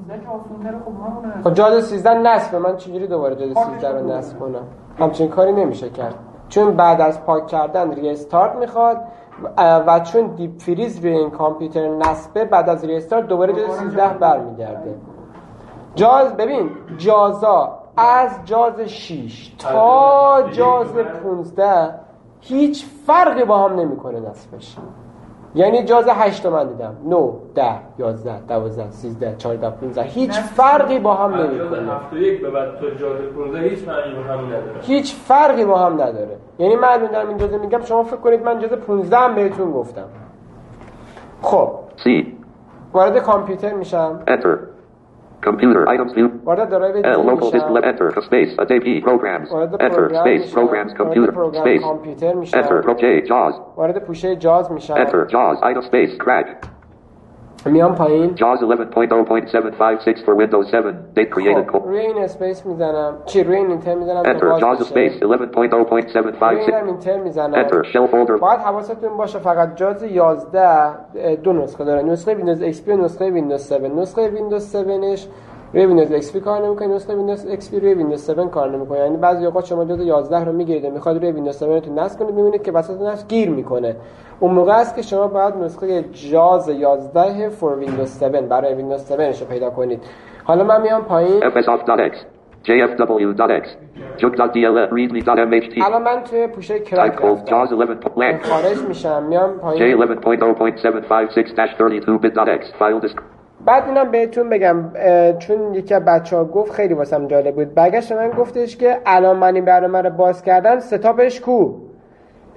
خب جاز 13 نصب، من چجوری دوباره جاز 13 رو نصب کنم؟ همچین کاری نمیشه کرد چون بعد از پاک کردن ریستارت میخواد و چون دیپ فریز روی این کامپیوتر نصبه بعد از ریستارت دوباره جاز 13 برمیگرده. جاز ببین جازا از جاز 6 تا جاز 15 هیچ فرقی با هم نمیکنه نصبش. یعنی جاز 8 من دیدم 9 10 11 12 13 14 15 هیچ فرقی با هم نمیکنه. هفته یک به بعد تا جاز 15 هیچ فرقی با هم نداره. هیچ فرقی با هم نداره. یعنی من دارم این جاز میگم شما فکر کنید من جاز 15 هم بهتون گفتم. خب C وارد کامپیوتر میشم. enter computer items view. وارد درایو local میشم. display enter space ADP programs. وارد Enter پروگرام space میشم. programs وارد computer پروگرام space. کامپیوتر میشم. Enter pro J JAWS. وارد پوشه جاز میشم. Enter JAWS item space crack. میام پایین. JAWS 11.0.756 for Windows 7. Date created. خب روی این اسپیس میزنم. روی این اینتر میزنم. Enter JAWS space روی 11.0.756. اینم اینتر میزنم. Enter shell folder. باید حواستون باشه فقط جاز 11 دو نسخه داره، نسخه ویندوز XP و نسخه ویندوز 7. نسخه ویندوز 7ش روی ویندوز XP کار نمیکنه، نسخه ویندوز XP روی ویندوز 7 کار نمیکنه. یعنی بعضی اوقات شما جاز 11 رو میگیرید و میخواد روی ویندوز 7 رو نصب کنید میبینید که وسط نصب گیر میکنه. اون موقع است که شما باید نسخه جاز 11 فور ویندوز 7 برای ویندوز 7 رو پیدا کنید. حالا من میام پایین. fsoft.x jfw.x juk.dll readme.mht. الان من توی پوشه کرک JAWS 11 خارج میشم، میام پایین. J11.0.756-32bit.x file disk. بعد اینم بهتون بگم چون یکی از بچه‌ها گفت خیلی واسم جالب بود، برگشت من گفتش که الان من این برنامه رو باز کردم ستاپش کو.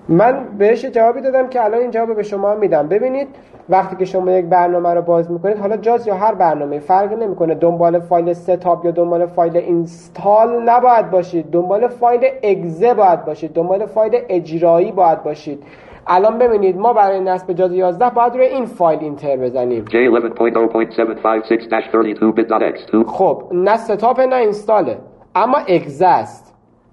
من بهش جوابی دادم که الان این جواب به شما میدم. ببینید وقتی که شما یک برنامه رو باز میکنید، حالا جاز یا هر برنامه فرقی نمیکنه، دنبال فایل ستاپ یا دنبال فایل اینستال نباید باشید، دنبال فایل اگزه باید باشید، دنبال فایل اجرایی باید باشید. الان ببینید ما برای نصب جاز 11 باید روی این فایل اینتر بزنیم. J11.0.756-32-bit.x2. خب نه ستاپ نه اینستاله، اما اگزه است.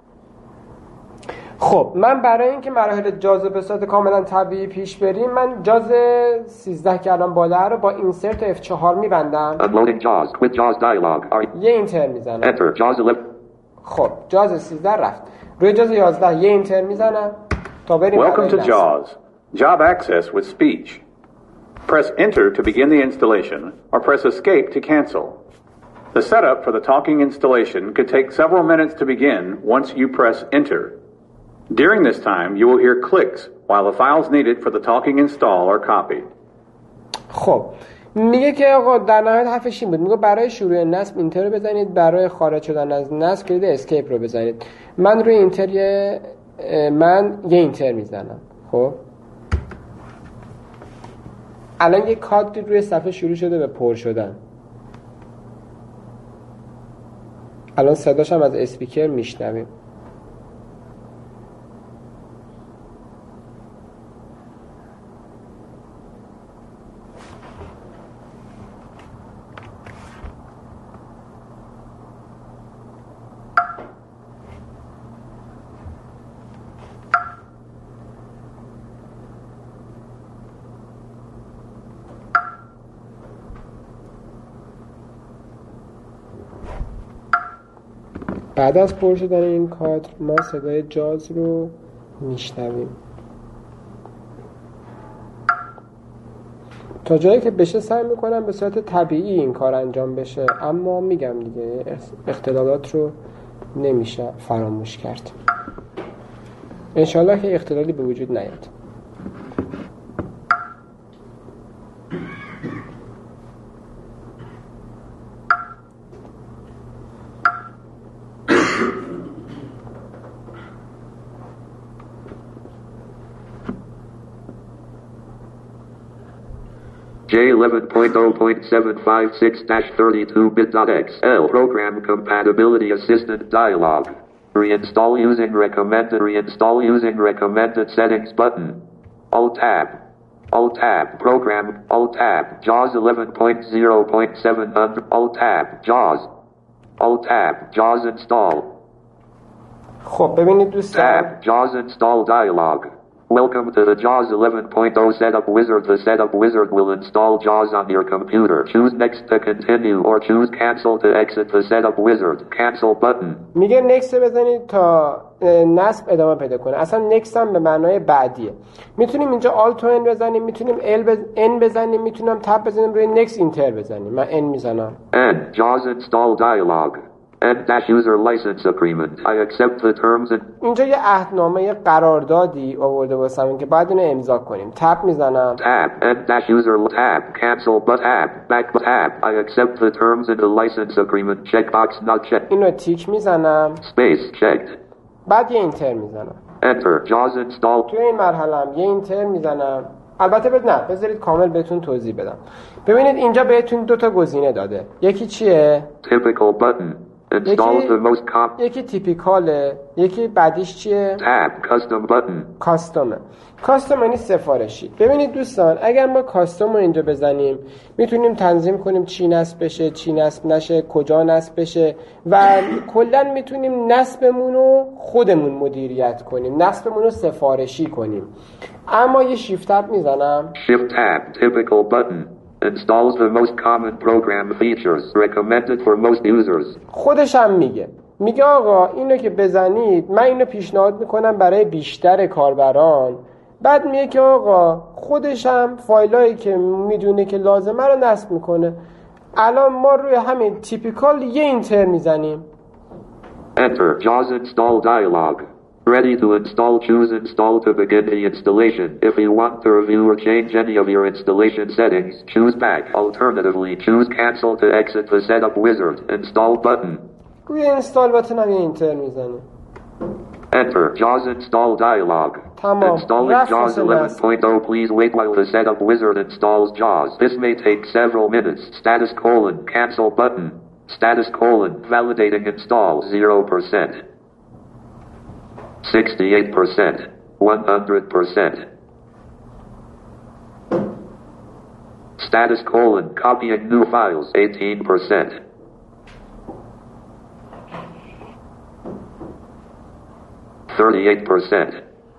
خب من برای اینکه مراحل جاز به صورت کاملا طبیعی پیش بریم، من جاز 13 که الان بالا رو با اینسرت F4 میبندم. Unloading JAWS. Quit JAWS dialog. یه اینتر میزنم. Enter. JAWS 11. خب جاز 13 رفت. روی جاز 11 یه اینتر میزنم تا بریم. Welcome to JAWS. Job access with speech. Press Enter to begin the installation, or press Escape to cancel. The setup for the talking installation could take several minutes to begin once you press Enter. During this time, you will hear clicks while the files needed for the talking install are copied. خب میگه که آقا در نهایت حرفش این بود، میگه برای شروع نصب اینتر رو بزنید، برای خارج شدن از نصب کلید اسکیپ رو بزنید. من روی اینتر یه اینتر میزنم. خب الان یه کادری روی صفحه شروع شده به پر شدن. الان صداش هم از اسپیکر میشنویم. بعد از پر شدن این کادر ما صدای جاز رو میشنویم. تا جایی که بشه سعی میکنم به صورت طبیعی این کار انجام بشه، اما میگم دیگه اختلالات رو نمیشه فراموش کرد. انشالله که اختلالی به وجود نیاد. J11.0.756-32-bit.xl Program Compatibility Assistant Dialog. Reinstall using recommended settings button. Alt-Tab. Alt-Tab. Program. Alt-Tab. JAWS 11.0.700. Alt-Tab. JAWS. Alt-Tab. JAWS install. خب ببینید دوستان. Tab. JAWS install dialog. Welcome to the JAWS 11.0 Setup Wizard. The Setup Wizard will install JAWS on your computer. Choose Next to continue or choose Cancel to exit the Setup Wizard. Cancel button. میگه نکست بزنید تا نصب ادامه پیدا کنه. اصلا نکست هم به معنای بعدیه. میتونیم اینجا آلت و ان بزنیم، میتونیم ان بزنیم، میتونم تب بزنیم روی نکست اینتر بزنیم. من ان میزنم. N. JAWS install dialog. N-user license agreement. I accept the terms and... اینجا یه عهدنامه قراردادی آورده واسمون که باید اینو امضا کنیم. تب میزنم. Tab. N-user tab. Cancel but tab. Back but tab. I accept the terms in the license agreement. Checkbox not checked. اینو تیک میزنم. Space checked. بعد یه اینتر میزنم. Enter. JAWS install. توی این مرحله هم یه اینتر میزنم. البته بذارید کامل بهتون توضیح بدم. ببینید اینجا بهتون دو تا گزینه داده. یکی چیه؟ Typical button. Install the most یکی تیپیکاله، یکی بعدیش چیه؟ Tab. Custom button. کاستوم یعنی سفارشی. ببینید دوستان اگر ما کاستوم رو اینجا بزنیم میتونیم تنظیم کنیم چی نصب بشه، چی نصب نشه، کجا نصب بشه و کلا میتونیم نصبمون رو خودمون مدیریت کنیم، نصبمون رو سفارشی کنیم. اما یه شیفت تب میزنم. Shift tab. Typical button. Installs the most common program features recommended for most users. خودش هم میگه آقا اینو که بزنید من اینو پیشنهاد میکنم برای بیشتر کاربران. بعد میگه که آقا خودش هم فایلایی که میدونه که لازمه رو نصب میکنه. الان ما روی همین تیپیکال یه اینتر میزنیم. Enter. JAWS install dialog. Ready to install. Choose install to begin the installation. If you want to review or change any of your installation settings, choose back. Alternatively, choose cancel to exit the setup wizard. Install button. روی اینستال باتن هم یه اینتر میزنیم. Enter. JAWS install dialog. Tamam. Installing رفت JAWS واسه نصب. 11.0. Please wait while the setup wizard installs JAWS. This may take several minutes. Status colon. Cancel button. Status colon. Validating install 0%. 68%. 100%. Status colon. Copying new files 18%. 38%.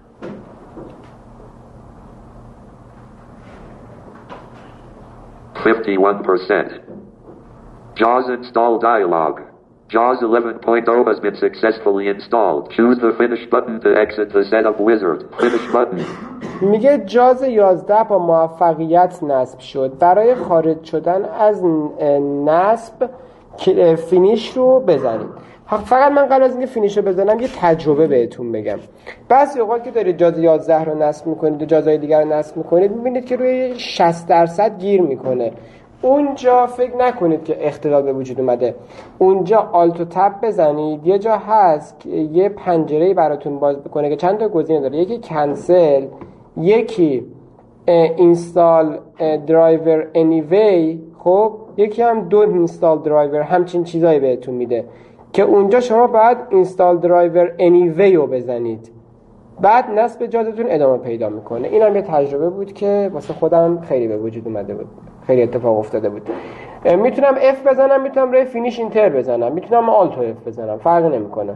51%. JAWS install dialog. JAWS 11.0 has been successfully installed. Choose the finish button to exit the setup wizard. Finish button. میگه JAWS 11 با موفقیت نصب شد. برای خارج شدن از نصب فینیش رو بزنید. فقط من قبل از اینکه فینیش رو بزنم یه تجربه بهتون بگم. بعضی اوقات که دارید JAWS 11 رو نصب میکنید و JAWS‌های دیگر رو نصب میکنید میبینید که روی 60% گیر میکنه. اونجا فکر نکنید که اختلال به وجود اومده. اونجا آلت و تب بزنید. یه جا هست که یه پنجره‌ای براتون باز بکنه که چند تا گزینه داره. یکی کنسل، یکی اینستال درایور انیوی، خب یکی هم دونت اینستال درایور، همچین چیزایی بهتون میده که اونجا شما باید اینستال درایور انیوی رو بزنید. بعد نصب جازتون ادامه پیدا میکنه. این هم یه تجربه بود که واسه خودم خیلی به وجود اومده بود، خیلی اتفاق افتاده بود. میتونم F بزنم، میتونم روی فینیش اینتر بزنم، میتونم آلت و F بزنم، فرق نمیکنه.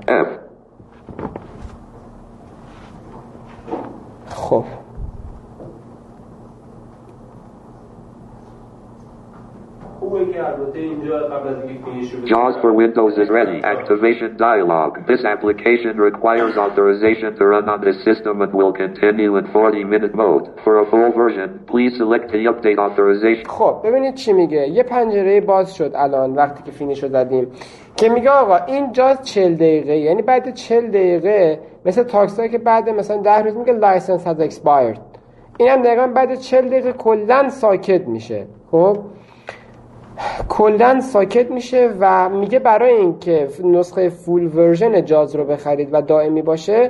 خب JAWS for Windows is ready. Activation dialog. This application requires authorization to run on this system and will continue in 40-minute mode. For a full version, please select the update authorization. خب ببینید چی میگه. یه پنجره باز شد الان وقتی که فینیش رو زدیم که میگه آقا این JAWS 40 دقیقه، یعنی بعد 40 دقیقه مثل تاکسایی که بعد مثلا 10 روز میگه license has expired. این هم دقیقا بعد 40 دقیقه کلن ساکت میشه. خب کلن ساکت میشه و میگه برای اینکه نسخه فول ورژن JAWS رو بخرید و دائمی باشه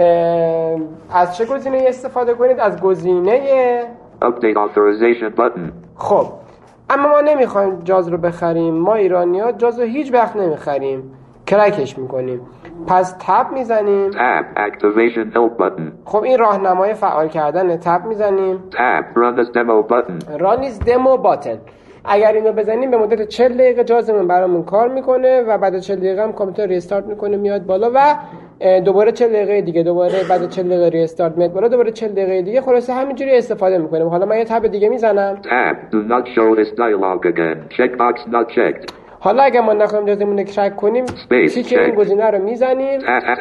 از چه گزینه‌ای استفاده کنید؟ از گزینه Update authorization button. خب اما ما نمیخوایم JAWS رو بخریم. ما ایرانی‌ها JAWS رو هیچ وقت نمیخریم، کرکش میکنیم. پس تب میزنیم. Tab activation help button. خب این راهنمای فعال کردن. تب میزنیم. Tab run as demo button. run as demo button. اگر اینو بزنیم به مدت 40 دقیقه JAWSمون برامون کار میکنه و بعد 40 دقیقه هم کامپیوتر ریستارت میکنه میاد بالا و دوباره 40 دقیقه دیگه، دوباره بعد 40 دقیقه ریستارت میاد بالا، دوباره 40 دقیقه دیگه. خلاصه همینجوری استفاده میکنیم. حالا من یه تب دیگه میزنم. Tab do not show this dialog again. Checkbox not checked. حالا اگه ما نخواهیم JAWSمون رو کرک کنیم تیک این گزینه رو میزنیم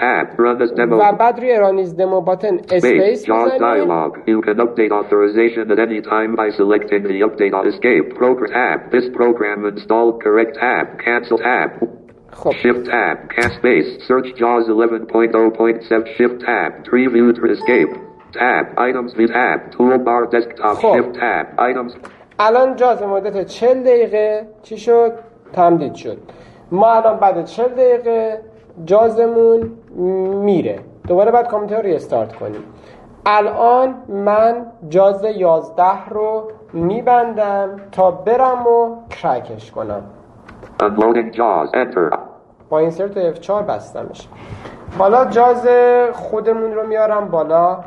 و بعد روی رانیز دمو باتن اسپیس میزنیم. You can update authorization at any time by selecting the update on escape program tab. This program installed correct tab. Cancel tab. خب Shift tab. Cast space. Search JAWS 11.0.7. Shift tab. Preview to escape. Tab. Items view tab. Toolbar desktop. Shift tab. Items. الان JAWS مدت 40 دقیقه چی شد؟ تمدید شد. ما الان بعد 40 دقیقه JAWSمون میره. دوباره بعد کامپیوتر رو ریستارت کنیم. الان من JAWS 11 رو میبندم تا برم و کرکش کنم. Unloading JAWS. Enter. با اینسرت F4 بستمش. حالا JAWS خودمون رو میارم بالا.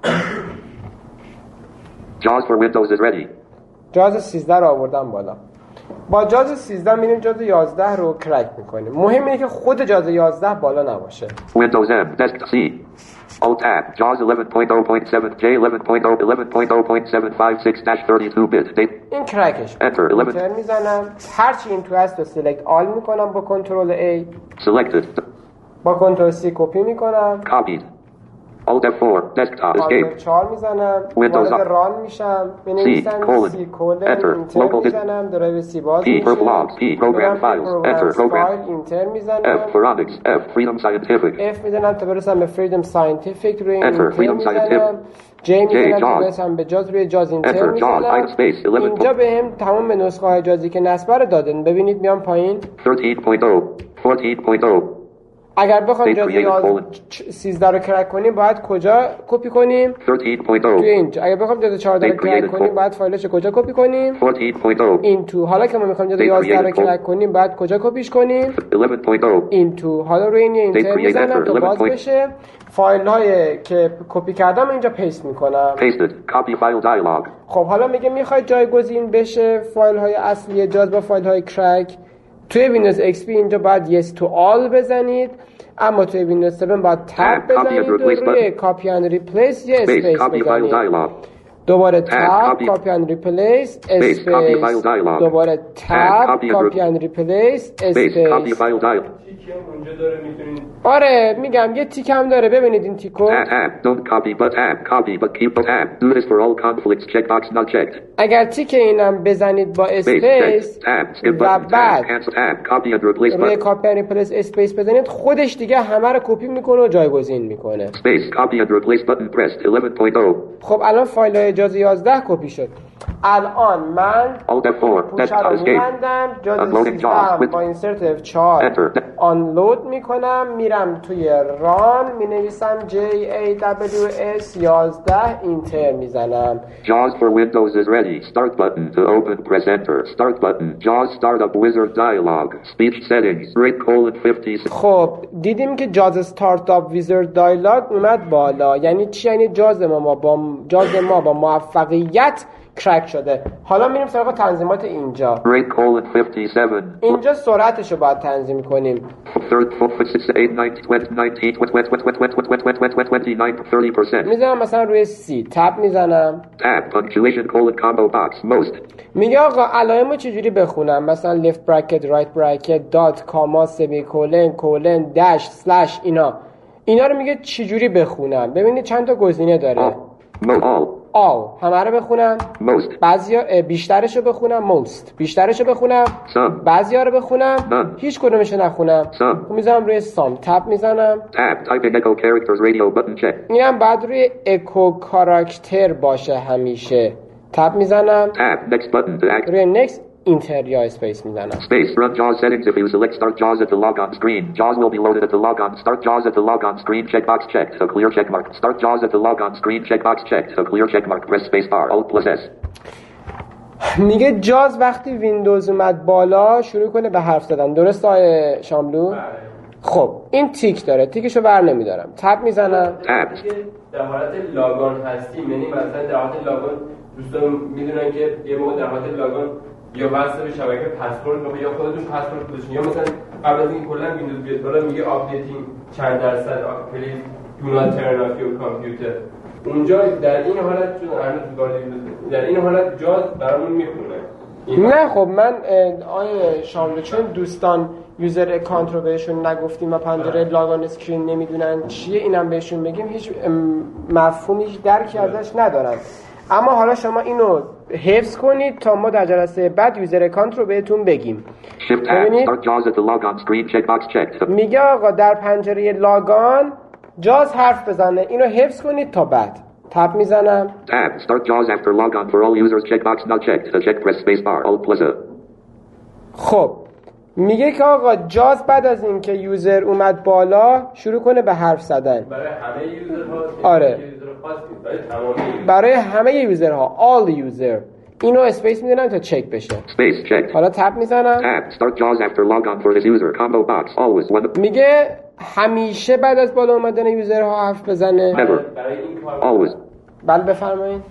JAWS for Windows is ready. JAWS 13 رو آوردم بالا. با JAWS 13 میریم JAWS 11 رو کرک میکنیم. مهم اینه که خود JAWS 11 بالا نباشه. Windows M. Desk C. Alt Tab. JAWS 11.0.7. J 11.0.756-32-bit. این کرکش. Enter. 11. اینتر میزنم. هرچی این تو هست رو سلکت آل میکنم با کنترل A. Selected. با کنترل C کپی میکنم. Copied. Alt F4. Desktop. Escape. F4 میزنم. وارد ران میشم. مینویسم C کولن. اینتر میزنم. درایو C باز میشه. P for logs. P program files. Enter. Program. اینتر میزنم. F Forensics. F Freedom Scientific. F میزنم تا برسم به Freedom Scientific روی اینتر Freedom میزنم. J میزنم تا برسم به JAWS روی JAWS اینتر میزنم. اینجا به هم تمام به نسخه های JAWSی که نصب رو دادن. ببینید میام پایین. 13.0. 14.0. اگر بخوایم جاده 13 رو کرک کنیم باید کجا کپی کنیم؟ 13.0 توی اینجا. اگر بخوایم جاده 14 رو کرک کنیم باید فایلش کجا کپی کنیم؟ 14.0 این تو. حالا که ما میخوایم جاده 11 رو کرک کنیم باید کجا کپیش کنیم؟ 11.0 این تو. حالا روی این اینتر میزنم تا باز بشه. فایل هایی که کپی کردم اینجا پیست میکنم. Pasted. Copy file dialog. خب حالا میگه میخواید جایگزین بشه فایل های اصلی جاز با فایل های کرک. توی ویندوز XP اینجا باید yes to all بزنید، اما توی ویندوز 7 باید تب بزنید و روی copy and replace یه اسپیس بزنید. دوباره تب copy and replace اسپیس، دوباره تب copy and replace اسپیس. اونجا داره میتونید آره میگم یه تیک هم داره، ببینید این تیکو. Don't copy but keep the tab. Do this for all conflicts. Checkbox not checked. اگر تیک اینم بزنید با اسپیس و بعد روی کاپی اند ریپلیس اسپیس بزنید خودش دیگه همه رو کپی میکنه و جایگزین میکنه. Space copy and replace button pressed. 11.0. خب الان فایل های جاز 11 کپی شد. الان من Alt F4. پوشه رو میبندم، جاز 13 با اینسرت F4 آنلود میکنم، میرم توی ران مینویسم JAWS 11 اینتر میزنم. JAWS for Windows is ready. Start button to open. Press enter. Start button. JAWS startup wizard dialog. Speech settings. Rate:50. خب دیدیم که جاز استارتاپ ویزارد دایلاگ اومد بالا. یعنی چی؟ یعنی جاز ما با موفقیت کرک شده. حالا میریم سراغ تنظیمات اینجا. Rate:57. اینجا سرعتشو باید تنظیم کنیم. 30%. میذارم مثلا روی C تب میزنم. Tab punctuation combo box most. میگه آقا علائمو چجوری بخونم؟ مثلا left bracket right bracket dot کاما semicolon colon dash slash اینا رو میگه چجوری بخونم. ببینید چند تا گزینه داره. all همه رو بخونم، most بعضیا بیشترشو بخونم، most بیشترشو بخونم، some بعضیا رو بخونم، none هیچ کدومش نخونم. some. میذارم روی some تب میزنم. Tab type in echo characters radio button check. اینم بعد روی اکو کاراکتر باشه همیشه. تب میزنم. Tab next button to act. روی next اینتر یا اسپیس میزنم. Space run JAWS settings. If you select start JAWS at the logon screen, JAWS will be loaded at the logon. Start JAWS at the logon screen. Checkbox checked. So clear checkmark. Start JAWS at the logon screen. Checkbox checked. So clear checkmark. Press space bar. Alt+S. میگه جاز وقتی ویندوز اومد بالا شروع کنه به حرف زدن. درست آقای شاملو؟ خب این تیک داره، تیکشو بر نمیدارم. تب میزنم. در حالت لاگان هستیم، یعنی مثلا در حالت لاگان دوستان میدونن که یه موقع در حالت لاگان یا وصل به شبکه پسورد یا خودتون پسورد گذاشتین، یا مثلا قبل از اینکه کلا ویندوز بیاد بالا میگه آپدیتینگ چند درصد پلیز دو نات ترن آف یور کامپیوتر. اونجا در این حالت چون در این حالت جاز برامون میخونه. نه خب من آیه شاملو چون دوستان یوزر اکانت رو بهشون نگفتیم و پنجره لاگان اسکرین نمیدونن چیه، اینم بهشون بگیم هیچ مفهومی هیچ درکی ازش ندارن. اما حالا شما اینو حفظ کنید تا ما در جلسه بعد یوزر اکانت رو بهتون بگیم. ببینید میگه آقا در پنجره لاگان جاز حرف بزنه، اینو حفظ کنید تا بعد. تب میزنم. Tab start JAWS after logon for all users. Checkbox not checked. To check press space bar. Alt+A. خب میگه که آقا جاز بعد از اینکه یوزر اومد بالا شروع کنه به حرف زدن. برای همه یوزرها؟ آره. برای همه یوزرها. all user. اینو اسپیس میدونم تا چک بشه. Space checked. حالا تب میزنم. Tab start JAWS after logon for this user. Combo box always when. میگه همیشه بعد از بالا اومدن یوزرها حرف بزنه. Never. برای این کار Always. بله بفرمایید.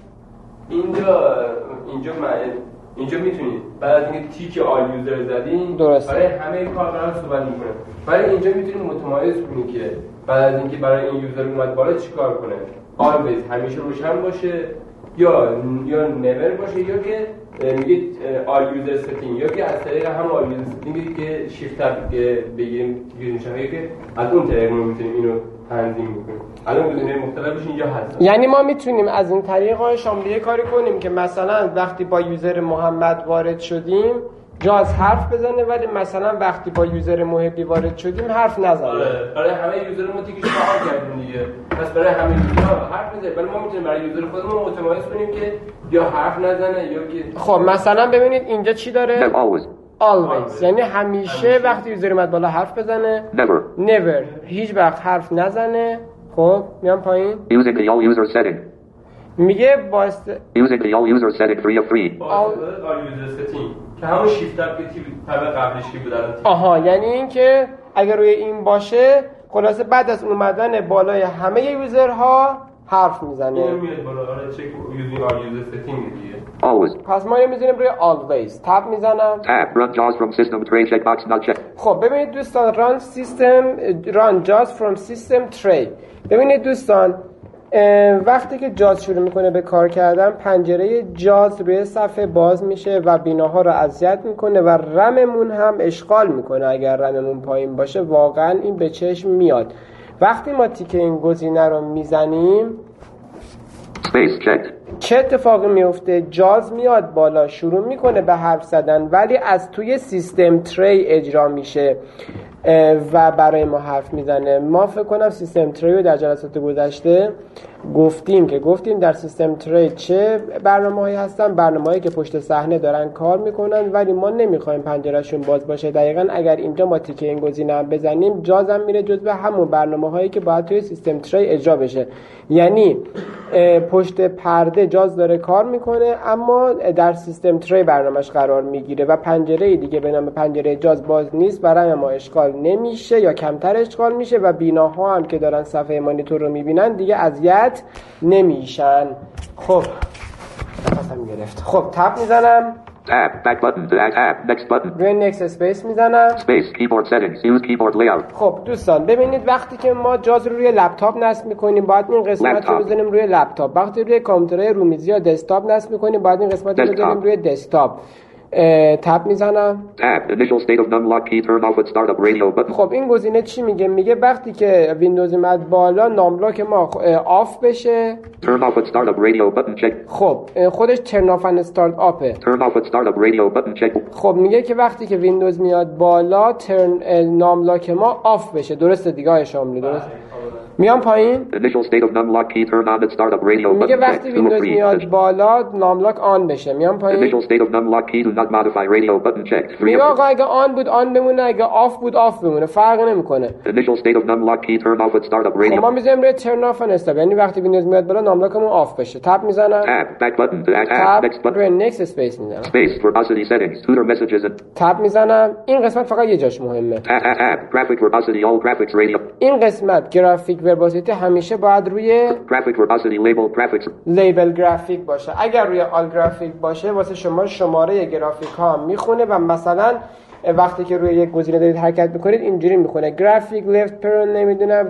اینجا میتونید بعد از اینکه تیک آل یوزر زدین درسته. برای همه کاربران صحبت میکنه. ولی اینجا میتونید متمایز کنید که بعد از اینکه برای این یوزر اومد بالا چیکار کنه. always همیشه روشن باشه یا never باشه، یا که میگید all user setting، یا که از طریق هم all user setting که shift tab که بگیریم میشه که از اون طریق ما میتونیم اینو تنظیم بکنیم. الان گزینه مختلفش اینجا هست. یعنی ما میتونیم از این طریق شاملیه کاری کنیم که مثلا وقتی با یوزر محمد وارد شدیم جاز حرف بزنه، ولی مثلا وقتی با یوزر محبی وارد شدیم حرف نزنه. برای همه یوزر ما تیکش رو کردیم دیگه. پس برای همه یوزرها حرف بزنه، ولی ما میتونیم برای یوزر خودمون متمایز کنیم که یا حرف نزنه یا که خب مثلا ببینید اینجا چی داره؟ always یعنی همیشه وقتی یوزر اومد بالا حرف بزنه. never هیچ وقت حرف نزنه. خب میام پایین. Using the all user setting. میگه باست Using the all user setting 3 of 3. all user setting که همون شیفت اپ که طبق قبلش که بود الان. آها یعنی این که اگر روی این باشه خلاصه بعد از اومدن بالای همه یوزرها حرف میزنه. این میاد بالا آره چک using all user setting دیگه. Always. پس ما میذاریم روی always. تب میزنم. Tab run JAWS from system tray checkbox not checked. خب ببینید دوستان run JAWS from system tray. ببینید دوستان وقتی که جاز شروع میکنه به کار کردن پنجره جاز روی صفحه باز میشه و بیناها رو اذیت میکنه و رممون هم اشغال میکنه. اگر رممون پایین باشه واقعا این به چشم میاد. وقتی ما تیک این گزینه رو میزنیم Space checked. چه اتفاقی میفته؟ جاز میاد بالا شروع میکنه به حرف زدن ولی از توی سیستم تری اجرا میشه و برای ما حرف میزنه. ما فکر کنم سیستم تری رو در جلسات گذشته گفتیم در سیستم تری چه برنامه‌هایی هستن، برنامه‌هایی که پشت صحنه دارن کار میکنن ولی ما نمیخوایم پنجرهشون باز باشه. دقیقاً اگر اینجا ما تیکه این گزینه هم بزنیم جاز هم میره جزو همون برنامه‌هایی که باید توی سیستم تری اجرا بشه. یعنی پشت پرده جاز داره کار میکنه اما در سیستم تری برنامه‌اش قرار میگیره و پنجره دیگه به نام پنجره جاز باز نیست، برای ما اشغال نمیشه یا کمتر اشغال میشه و بیناها هم که دارن صفحه مانیتور رو میبینن دیگه اذیت نمیشن. خب نفسم گرفت. خب تپ میزنم. Tab back button to add tab next button. روی next space میزنم. Space keyboard settings use keyboard layout. خب دوستان ببینید وقتی که ما جاز رو روی لپتاپ نصب میکنیم باید این قسمت رو بزنیم روی لپتاپ. وقتی روی کامپیوتر رومیزی یا دسکتاپ نصب میکنیم باید این قسمت رو بزنیم روی دسکتاپ. تپ میزنم. Tab initial state of num lock key turn off with startup radio button. خب این گزینه چی میگه؟ میگه وقتی که ویندوز اومد بالا ناملاک ما آف بشه. Turn off with startup radio button check. خب خودش turn off and start upه. Turn off with startup radio button check. خب میگه که وقتی که ویندوز میاد بالا ناملاک ما آف بشه. درسته دیگه های شاملو درست؟ میام پایین. Initial state of num lock key turn on with startup radio button check. میگه وقتی ویندوز میاد بالا ناملاک آن بشه. میام پایین. Initial state of num lock key to not modify radio button check. میگه آقا اگه آن بود آن بمونه، اگه آف بود آف بمونه، فرق نمیکنه. Initial state of num lock key turn off with startup radio. ما میذاریم روی turn off and stop یعنی وقتی ویندوز میاد بالا ناملاکمون آف بشه. تپ میزنم. Tab back button to add tab next button. روی next space میزنم. Space verbosity settings tutor messages and تپ میزنم. این قسمت فقط یه جاش مهمه. tab graphic verbosity all graphics radio. این قسمت گرافیک ورباسیتی همیشه باید روی graphic verbosity label graphics. لیبل گرافیک باشه. اگر روی آل گرافیک باشه واسه شما شماره گرافیک ها میخونه و مثلا وقتی که روی یک گزینه دارید حرکت میکنید اینجوری میخونه گرافیک لفت پرون نمیدونم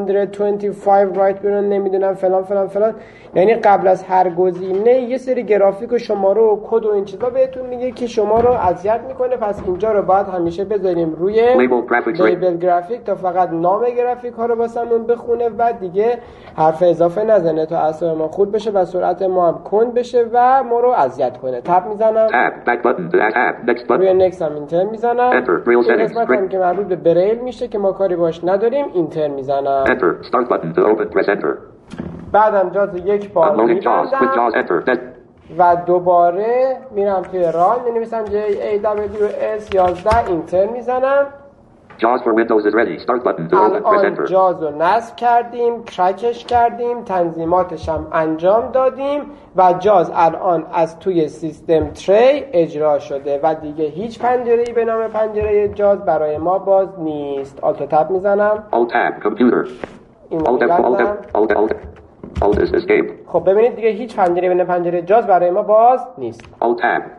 225 رایت پرون نمیدونم فلان فلان فلان. یعنی قبل از هر گزینه یه سری گرافیک و شماره و کد و این چیزا بهتون میگه که شما رو اذیت میکنه. پس اینجا رو باید همیشه بذاریم روی لیبل گرافیک تا فقط نام گرافیک ها رو واسمون بخونه و دیگه حرف اضافه نزنه تا اعصاب ما خورد بشه و سرعت ما هم کند بشه و ما رو اذیت کنه. تپ میزنم. روی نکست هم اینتر میزنم. این قسمت هم که مربوط به بریل میشه که ما کاری باش نداریم اینتر میزنم. بعدم جاز یک بار میبندم و دوباره میرم توی ران مینویسم JAWS 11 اینتر میزنم. JAWS for Windows is ready. Start button to open. Press enter. جاز رو نصب کردیم، کرکش کردیم، تنظیماتش هم انجام دادیم و جاز الان از توی سیستم تری اجرا شده و دیگه هیچ پنجره‌ای به نام پنجره جاز برای ما باز نیست. آلت تب میزنم. Alt tab computer. Alt is escape. خب ببینید دیگه هیچ پنجره به نام پنجره جاز برای ما باز نیست. Alt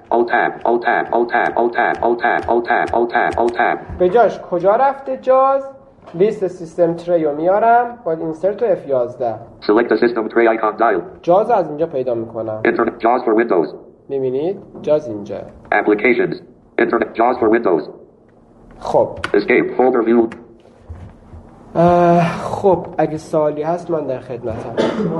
tab. به جاش کجا رفته جاز؟ لیست سیستم تری رو میارم با اینسرت و F11. Select the system tray icon dial. جاز از اینجا پیدا میکنم. Internet JAWS for Windows. میبینید جاز اینجا. Applications. Internet JAWS for Windows. خب. Escape folder view. خب اگه سوالی هست من در خدمتم.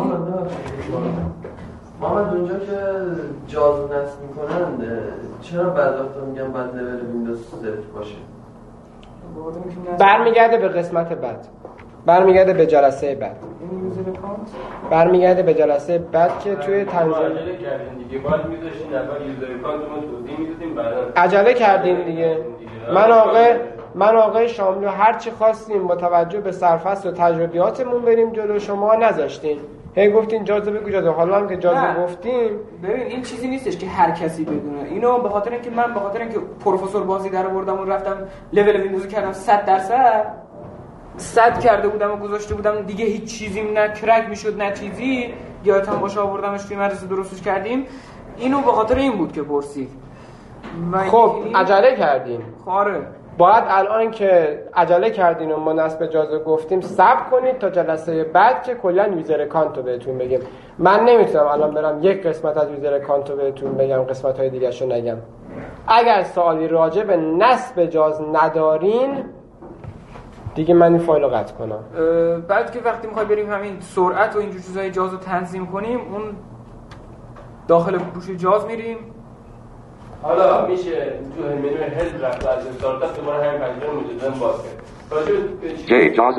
محمد اونجا که جاز نصب میکنن چرا بعد وقتا میگن بعد لول ویندوز 7 باشه؟ برمیگرده به قسمت بعد. برمیگرده به جلسه بعد. این یوزر اکانت برمیگرده به جلسه بعد که توی تنظیم عجله کردین دیگه، باید میذاشین اول یوزر اکانتمون توضیح میدادیم بعدا عجله کردیم دیگه. من آقای شاملو هر چی خواستیم با توجه به سرفصل و تجربیاتمون بریم جلو، شما نذاشتین. هی گفتین جازه بگو جازه، حالا هم که جازه گفتیم. ببین این چیزی نیستش که هر کسی بدونه اینو، به خاطر اینکه من به خاطر اینکه پروفسور بازی در آوردم و رفتم لول ویندوز کردم 100% کرده بودم و گذاشته بودم دیگه، هیچ چیزی نه کرک میشد نه چیزی، یادتون باشه آوردمش توی مدرسه درستش کردیم. اینو به خاطر این بود که پرسید. خب عجله کردیم. آره باید الان که عجله کردین و ما نصب جازه گفتیم صبر کنید تا جلسه بعد که کلا یوزر اکانت رو بهتون بگیم. من نمیتونم الان برم یک قسمت از یوزر اکانت رو بهتون بگم، قسمت های دیگه شو نگم. اگر سوالی راجع به نصب جاز ندارین دیگه من این فایل رو قطع کنم. بعد که وقتی میخوای بریم همین سرعت و اینجور چیزای جاز رو تنظیم کنیم، اون داخل گوش جاز میریم. حالا میشه تو منوی هلپ رفت از استارتاپ دوباره همین پنجره مجددا باز کرد. J JAWS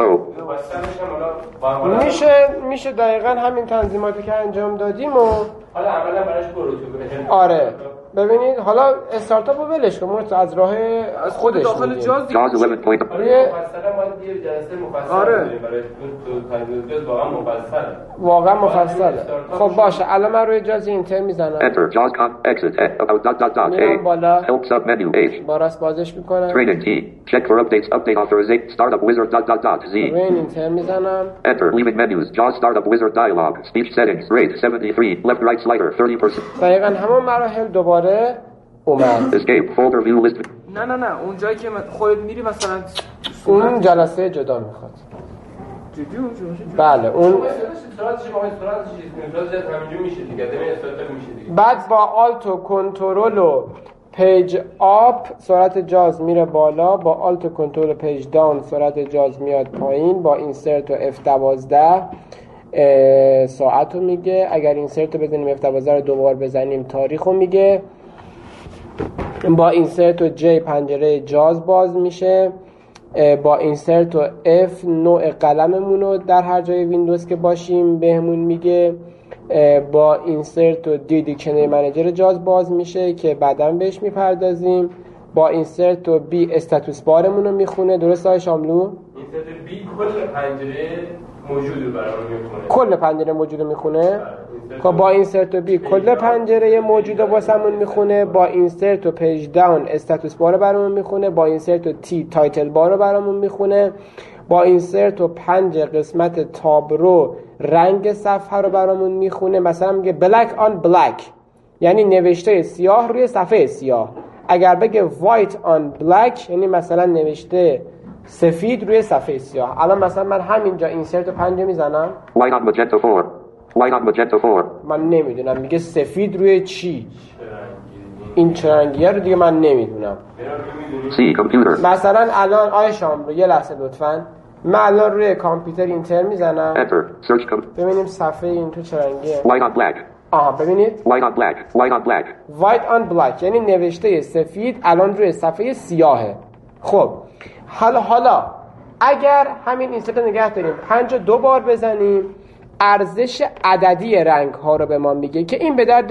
11.0 میشه دقیقاً همین تنظیماتی که انجام دادیم و حالا عملا براش برو تو آره ببینید. حالا استارتاپ رو ولش کن، از راه خودش داخل جاز JAWS 11.0 مفصلا باید یه جلسه مفصل آره. بریم برای تو تنظیم جاز واقعا مفصله. خب باشه الان من روی جاز اینتر میزنم. Enter JAWS exit about ... میرم بالا help sub menu H با راست بازش میکنم. training T check for updates update authorization startup wizard ... Z روی اینتر میزنم. Enter leaving menus JAWS startup wizard dialog speech settings rate 73 left right slider 30% دقیقاً همون مراحل دوباره اومد. escape folder view list نه اون جایی که خودت میری مثلا اون جلسه جدا میخواد. جدی اونجا بله اون بعد با آلت و کنترل و پیج آپ سرعت جاز میره بالا، با آلت و کنترل پیج داون سرعت جاز میاد پایین، با اینسرت و F12 ساعت رو میگه. اگر اینسرت رو بزنیم F12 رو دوبار بزنیم تاریخ رو میگه. با اینسرت و J پنجره جاز باز میشه. با اینسرت و F نوع قلممون رو در هر جای ویندوز که باشیم بهمون میگه. با اینسرت و D دیکشنری منیجر جاز باز میشه که بعداً بهش میپردازیم. با اینسرت و B استاتوس بارمون رو میخونه. درست های شاملو؟ اینسرت B کل پنجره موجود رو برامون میخونه. کل پنجره موجود رو میخونه. خب با اینسرت و B کل پنجره موجود رو واسمون میخونه. با اینسرت و پیج داون استاتوس بار رو برامون میخونه. با اینسرت و T تایتل بار رو برامون میخونه. با اینسرت و 5 قسمت تابرو رنگ صفحه رو برامون میخونه. مثلا میگه black on black یعنی نوشته سیاه روی صفحه سیاه. اگر بگه white on black یعنی مثلا نوشته سفید روی صفحه سیاه. الان مثلا من همینجا اینسرت و 5 میزنم white on magenta 4 white on magenta 4 من نمیدونم میگه سفید روی چی، این چرنگیه رو دیگه من نمیدونم. C computer مثلا الان آیه شاملو یه لحظه لطفاً، من الان روی کامپیوتر اینتر میزنم. enter search ببینیم صفحه این تو چرنگیه. white on black ببینید white on black white on black white on black یعنی نوشته سفید الان روی صفحه سیاهه. خب حالا اگر همین اینسرت نگه داریم 5 2 بار بزنیم ارزش عددی رنگ ها رو به ما میگه که این به درد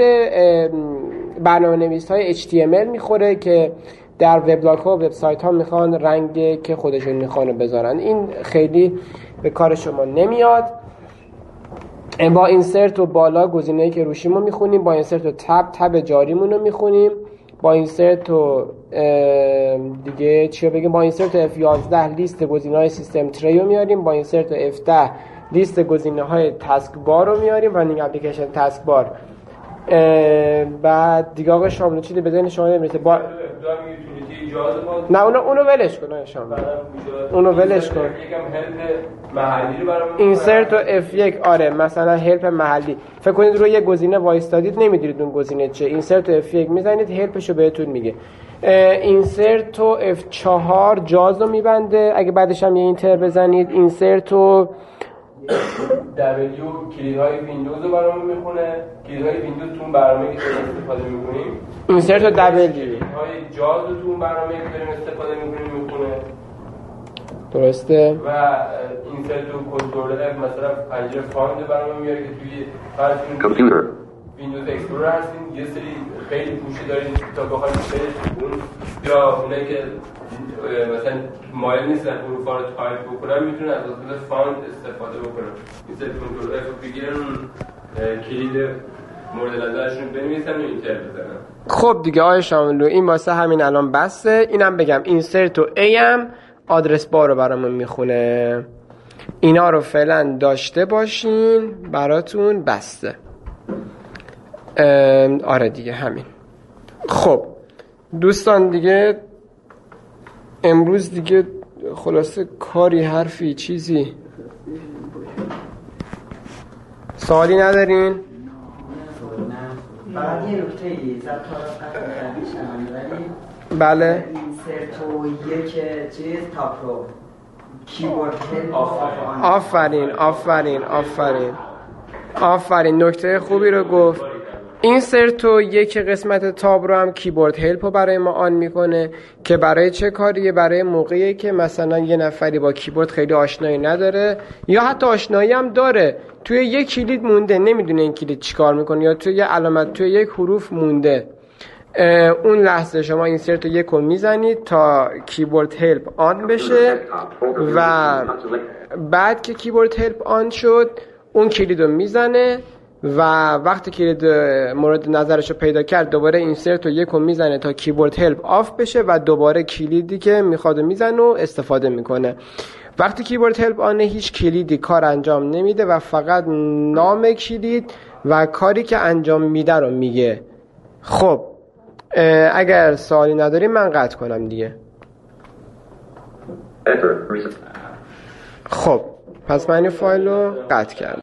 برنامه‌نویس های HTML میخوره که در وبلاگ ها و وبسایت ها میخوان رنگ که خودشون میخوان بذارن. این خیلی به کار شما نمیاد. با اینسرت و بالا گزینه‌ای که روشیمو میخونیم. با اینسرت و تب جاریمون رو میخونیم. با اینسرت و دیگه چی بگیم، با اینسرت و F11 لیست گزینه‌های سیستم تری رو میاریم. با اینسرت و F10 لیست گزینه‌های تاسک بار رو میاریم، رانینگ اپلیکیشن تاسک بار. بعد دیگه آقا شاملو چیزی به ذهن شما نمیرسه؟ با نه اونو ولش کن شاملو، اونو ولش کن. یکم هلپ محلی رو برام اینسرت و F1 آره مثلا هلپ محلی. فکر کنید روی یه گزینه وایستادید نمیدونید اون گزینه چه، اینسرت و F1 میزنید هلپشو بهتون میگه. اینسرت و F4 جاز رو میبنده. اگه بعدش هم یه اینتر بزنید اینسرت و W کلیدهای ویندوز رو برامون میخونه. کلیدهای ویندوز تو برنامه‌ای که استفاده می‌کنیم. اینسرت و W کلیدهای جاز رو تو برنامه‌ای که داریم استفاده می‌کنیم میخونه. درسته؟ و اینسرت و کنترلر مثلا پنجره فاند برام میاره که توی Computer. ویندوز اکسپلورر هستین یه سری خیلی پوشی دارین تا بخواید اون یا اونایی که مثلا مایل نیستن حروفا رو تایپ بکنن میتونن از وسیله فاند استفاده بکنن اینسرت کنترلر رو بگیرن کلید مورد نظرشون بنویسن و اینتر بزنن. خب دیگه آقای شاملو این واسه همین الان بسته. اینم بگم اینسرت و ای هم آدرس بار رو برامون میخونه. اینا رو فعلا داشته باشین براتون بسته. آره دیگه همین. خب دوستان دیگه امروز دیگه خلاصه کاری حرفی چیزی سوالی ندارین؟ فقط یه نکته ای زبط ها رو قطع کردیشم ولی بله اینسرت و یک چیز تاپ رو کیبورد هلپ آفرین آفرین آفرین آفرین نکته خوبی رو گفت. اینسرت و یک قسمت تاب رو هم کیبورد هلپ رو برای ما آن میکنه که برای چه کاریه؟ برای موقعی که مثلا یه نفری با کیبورد خیلی آشنایی نداره یا حتی آشنایی هم داره توی یک کلید مونده نمیدونه این کلید چیکار میکنه یا توی یه علامت توی یک حروف مونده. اون لحظه شما اینسرت رو یک رو میزنید تا کیبورد هلپ آن بشه و بعد که کیبورد هلپ آن شد اون کلید رو میزنه و وقتی کلید مورد نظرش رو پیدا کرد دوباره اینسرت رو یک رو میزنه تا کیبورد هلپ آف بشه و دوباره کلیدی که میخواد میزنه و استفاده میکنه. وقتی کیبورد هلپ آنه هیچ کلیدی کار انجام نمیده و فقط نام کلید و کاری که انجام میده رو میگه. خب اگر سوالی نداریم من قطع کنم دیگه. خب پس من این فایل رو قطع کردم.